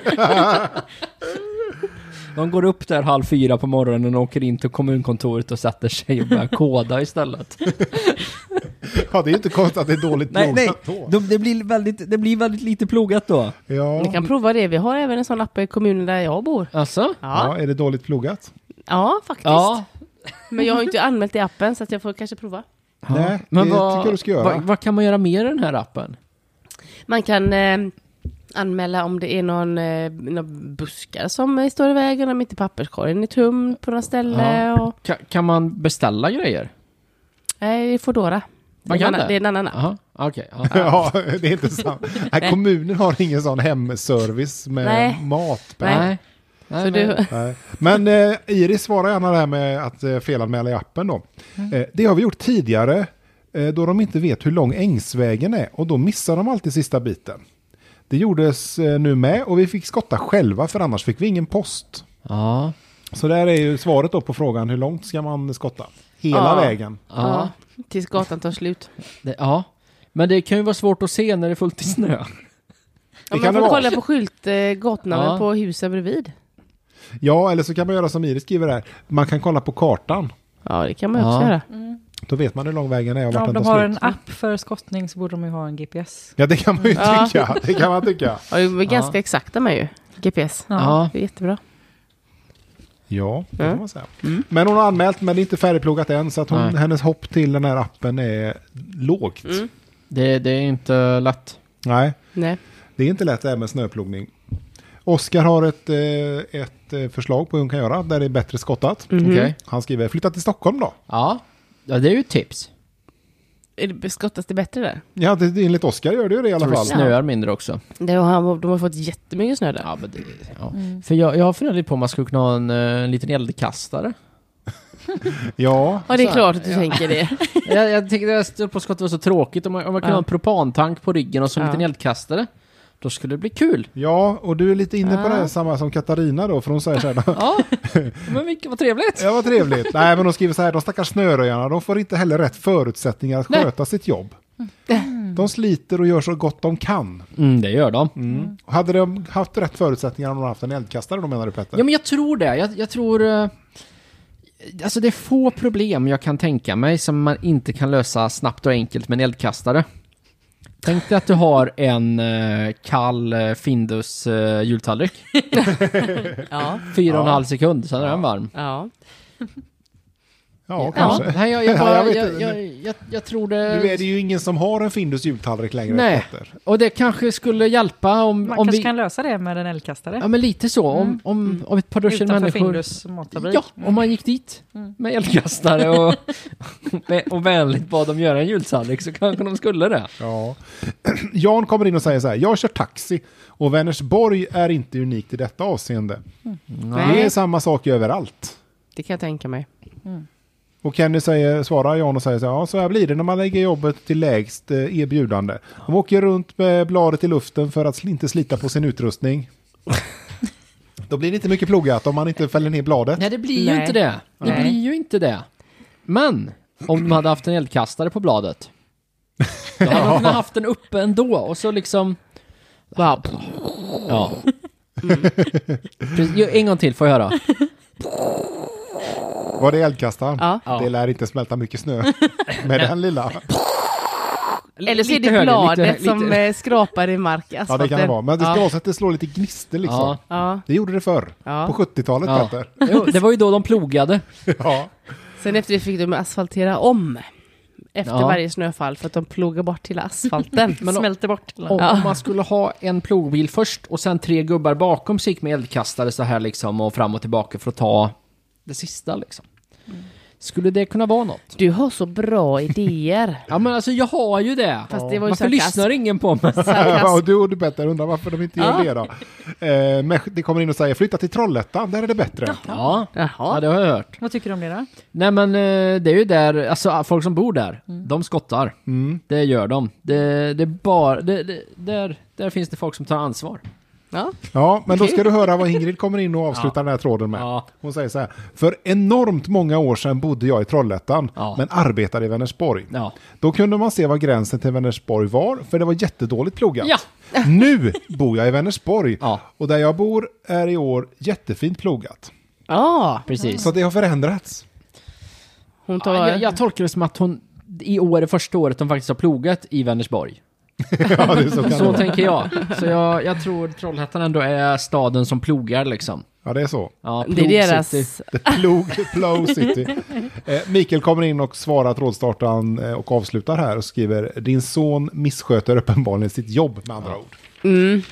De går upp där 3:30 på morgonen och åker in till kommunkontoret och sätter sig och börjar koda istället. ja, det är inte konstigt att det är dåligt plogat då. Det blir väldigt lite plogat då. Ja. Ni kan prova det. Vi har även en sån app i kommunen där jag bor. Alltså? Ja, är det dåligt plogat? Ja, faktiskt. Ja. Men jag har inte anmält i appen så att jag får kanske prova. Nej, Men det tycker jag du ska göra. vad kan man göra mer i den här appen? Man kan Anmäla om det är någon buskar som står i vägen, om inte papperskorgen är tömd på något ställe. Och... Kan man beställa grejer? Nej, det är Foodora. Man kan det är en annan app. Aha, okej. Ja. Ja, det är inte sant. Nej, kommunen har ingen sån hemservice med mat. Nej. Nej, Så men, du... Nej. Men Iris svarar gärna det här med att felanmäla i appen då. Det har vi gjort tidigare då de inte vet hur lång Ängsvägen är och då missar de alltid sista biten. Det gjordes nu med och vi fick skotta själva för annars fick vi ingen post. ja. Så där är ju svaret då på frågan hur långt ska man skotta? Hela vägen. Ja. Tills gatan tar slut. Ja. Men det kan ju vara svårt att se när det är fullt i snö. Det Man kan det får vara. kolla på gatunamnen på husen bredvid. Ja, eller så kan man göra som Iris skriver där. Man kan kolla på kartan. Ja, det kan man också göra. Då vet man hur lång vägen är och vart Om den de tar har slut. en app för skottning så borde de ju ha en GPS. Ja, det kan man ju tycka. Det kan man tycka. Ja, det är ganska exakta med ju. GPS. Ja. Det är jättebra. Ja, det kan man säga. Men hon har anmält, men det är inte färdigplogat än. Så att hennes hopp till den här appen är lågt. Det är inte lätt. Nej, Nej. det är inte lätt det här med snöplogning. Oskar har ett förslag på hur hon kan göra där det är bättre skottat. Okej. Han skriver, flytta till Stockholm då. Ja, det är ju ett tips. Skottas det bättre där? Ja, enligt Oskar gör det ju det i alla Tror det fall. snöar mindre också. De har fått jättemycket snö där. Ja, men För jag har funderat lite på om man skulle kunna ha en liten eldkastare. Ja, Ja, det är Så klart att du tänker det. Jag tänkte att det på skottet var så tråkigt. Om man kunde ha en propantank på ryggen och så en liten eldkastare. Då skulle det bli kul. ja, och du är lite inne på det här, samma som Katarina då, för hon säger så här. Ja, men vad trevligt. Ja, vad trevligt. Nej, men de skriver så här, de stackars snöröjarna, de får inte heller rätt förutsättningar att sköta sitt jobb. De sliter och gör så gott de kan. Det gör de. Och hade de haft rätt förutsättningar om de haft en eldkastare, då menar du Petter? Ja, men jag tror det. Jag tror... Alltså det är få problem jag kan tänka mig som man inte kan lösa snabbt och enkelt med en eldkastare. Tänk dig att du har en kall Findus jultallrik. Ja. 4,5 sekund, sen är den varm. Ja. Ja, kanske. Nej, jag tror det... Nu är det ju ingen som har en Findus jultallrik längre. Nej, Petter. och det kanske skulle hjälpa om Man vi... kan lösa det med en eldkastare. Ja, men lite så. Om ett par dussin Utanför människor... Findus matfabrik. Ja, om man gick dit med eldkastare och vänligt bad dem göra en jultallrik så kanske de skulle det. Ja. Jan kommer in och säger så här, jag kör taxi och Vänersborg är inte unikt i detta avseende. Det är samma sak överallt. Det kan jag tänka mig. Och Kenny svarar Jan och säger så här, ja, så här blir det när man lägger jobbet till lägst erbjudande. De åker runt med bladet i luften för att inte slita på sin utrustning. Då blir det inte mycket plogat om man inte fäller ner bladet. Nej, det blir ju inte det. Det blir ju inte det. Men om de hade haft en eldkastare på bladet då hade de kunnat haft den uppe ändå och så liksom... Wow. Ja. En gång till får jag höra. Var det eldkastaren? Ja. Det lär inte smälta mycket snö med den lilla. Eller så är Lite det högre, bladet lite- som skrapar i marken. Ja, det kan det vara. Men det ska vara så att det slår lite gnister liksom. Ja. Ja. Det gjorde det förr. Ja. På 70-talet, Ja. Petter. Jo, det var ju då de plogade. Ja. Sen efter det fick de asfaltera om efter Ja. varje snöfall för att de plogar bort hela asfalten. Men Smälter bort. om man skulle ha en plogbil först och sen 3 gubbar bakom sig med eldkastare så här liksom och fram och tillbaka för att ta det sista liksom. Skulle det kunna vara något? Du har så bra idéer. Ja, men alltså jag har ju det. Fast det var ju Varför sarkasm. lyssnar ingen på mig? Ja, och du Petter undrar varför de inte gör det då. Men det kommer in och säger flytta till Trollhättan, där är det bättre. Ja. Ja, Jaha. det har jag hört. Vad tycker du om det då? Nej, men det är ju där, alltså folk som bor där, de skottar. Det gör de. Det är bara, där finns det folk som tar ansvar. Ja. Ja, men då ska du höra vad Ingrid kommer in och avslutar den här tråden med. Ja. Hon säger så här, för enormt många år sedan bodde jag i Trollhättan, men arbetade i Vänersborg. Ja. Då kunde man se vad gränsen till Vänersborg var, för det var jättedåligt plogat. Ja. Nu bor jag i Vänersborg, Ja. och där jag bor är i år jättefint plogat. Ja. Precis. Så det har förändrats. Hon tar... Ja, jag tolkar det som att hon i år är första året de faktiskt har plogat i Vänersborg. Ja, det är så kan det Så vara. tänker jag. Så jag tror Trollhättan ändå är staden som plogar liksom. Ja, det är så. Ja, Det är deras... City. Plow City. Mikael kommer in och svarar trådstartaren och avslutar här och skriver, din son missköter uppenbarligen sitt jobb med andra ord.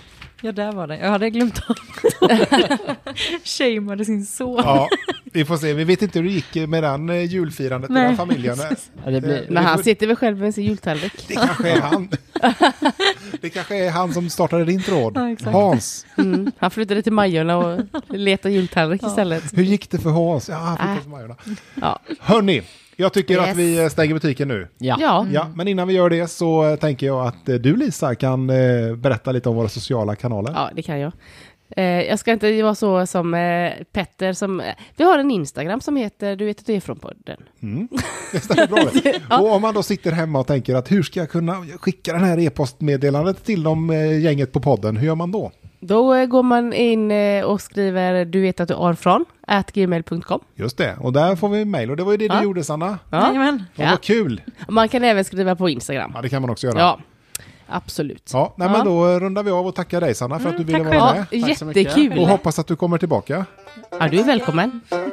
Ja, där var det. Jag hade glömt av. Shameade sin son. Ja, vi får se. Vi vet inte hur det gick med den julfirandet i den familjen. Ja, det blir... Men han sitter väl själv med sin jultallrik. Det kanske är han. Det kanske är han som startade din tråd. Ja, exakt. Hans. Han flyttade till Majorna och letade jultallrik istället. Hur gick det för Hans? Ja, han flyttade till Majorna. Ja. Hörni, jag tycker Yes. att vi stänger butiken nu. Ja. Ja, men innan vi gör det så tänker jag att du, Lisa, kan berätta lite om våra sociala kanaler. Ja, det kan jag. Jag ska inte vara så som Petter som... vi har en Instagram som heter Du vet att du är från podden. Det stämmer bra. Ja. Och om man då sitter hemma och tänker att hur ska jag kunna skicka den här e-postmeddelandet till gänget på podden, hur gör man då? Då går man in och skriver du vet att du är från @gmail.com. Just det, och där får vi mejl. Och det var ju det du gjorde, Sanna. Jajamän. Det var kul. Man kan även skriva på Instagram. Ja, det kan man också göra. Ja, absolut. Ja, nej, men då rundar vi av och tackar dig, Sanna, för att du ville tack vara själv. med. Tack så mycket. Jättekul. Och hoppas att du kommer tillbaka. Ja, du är välkommen.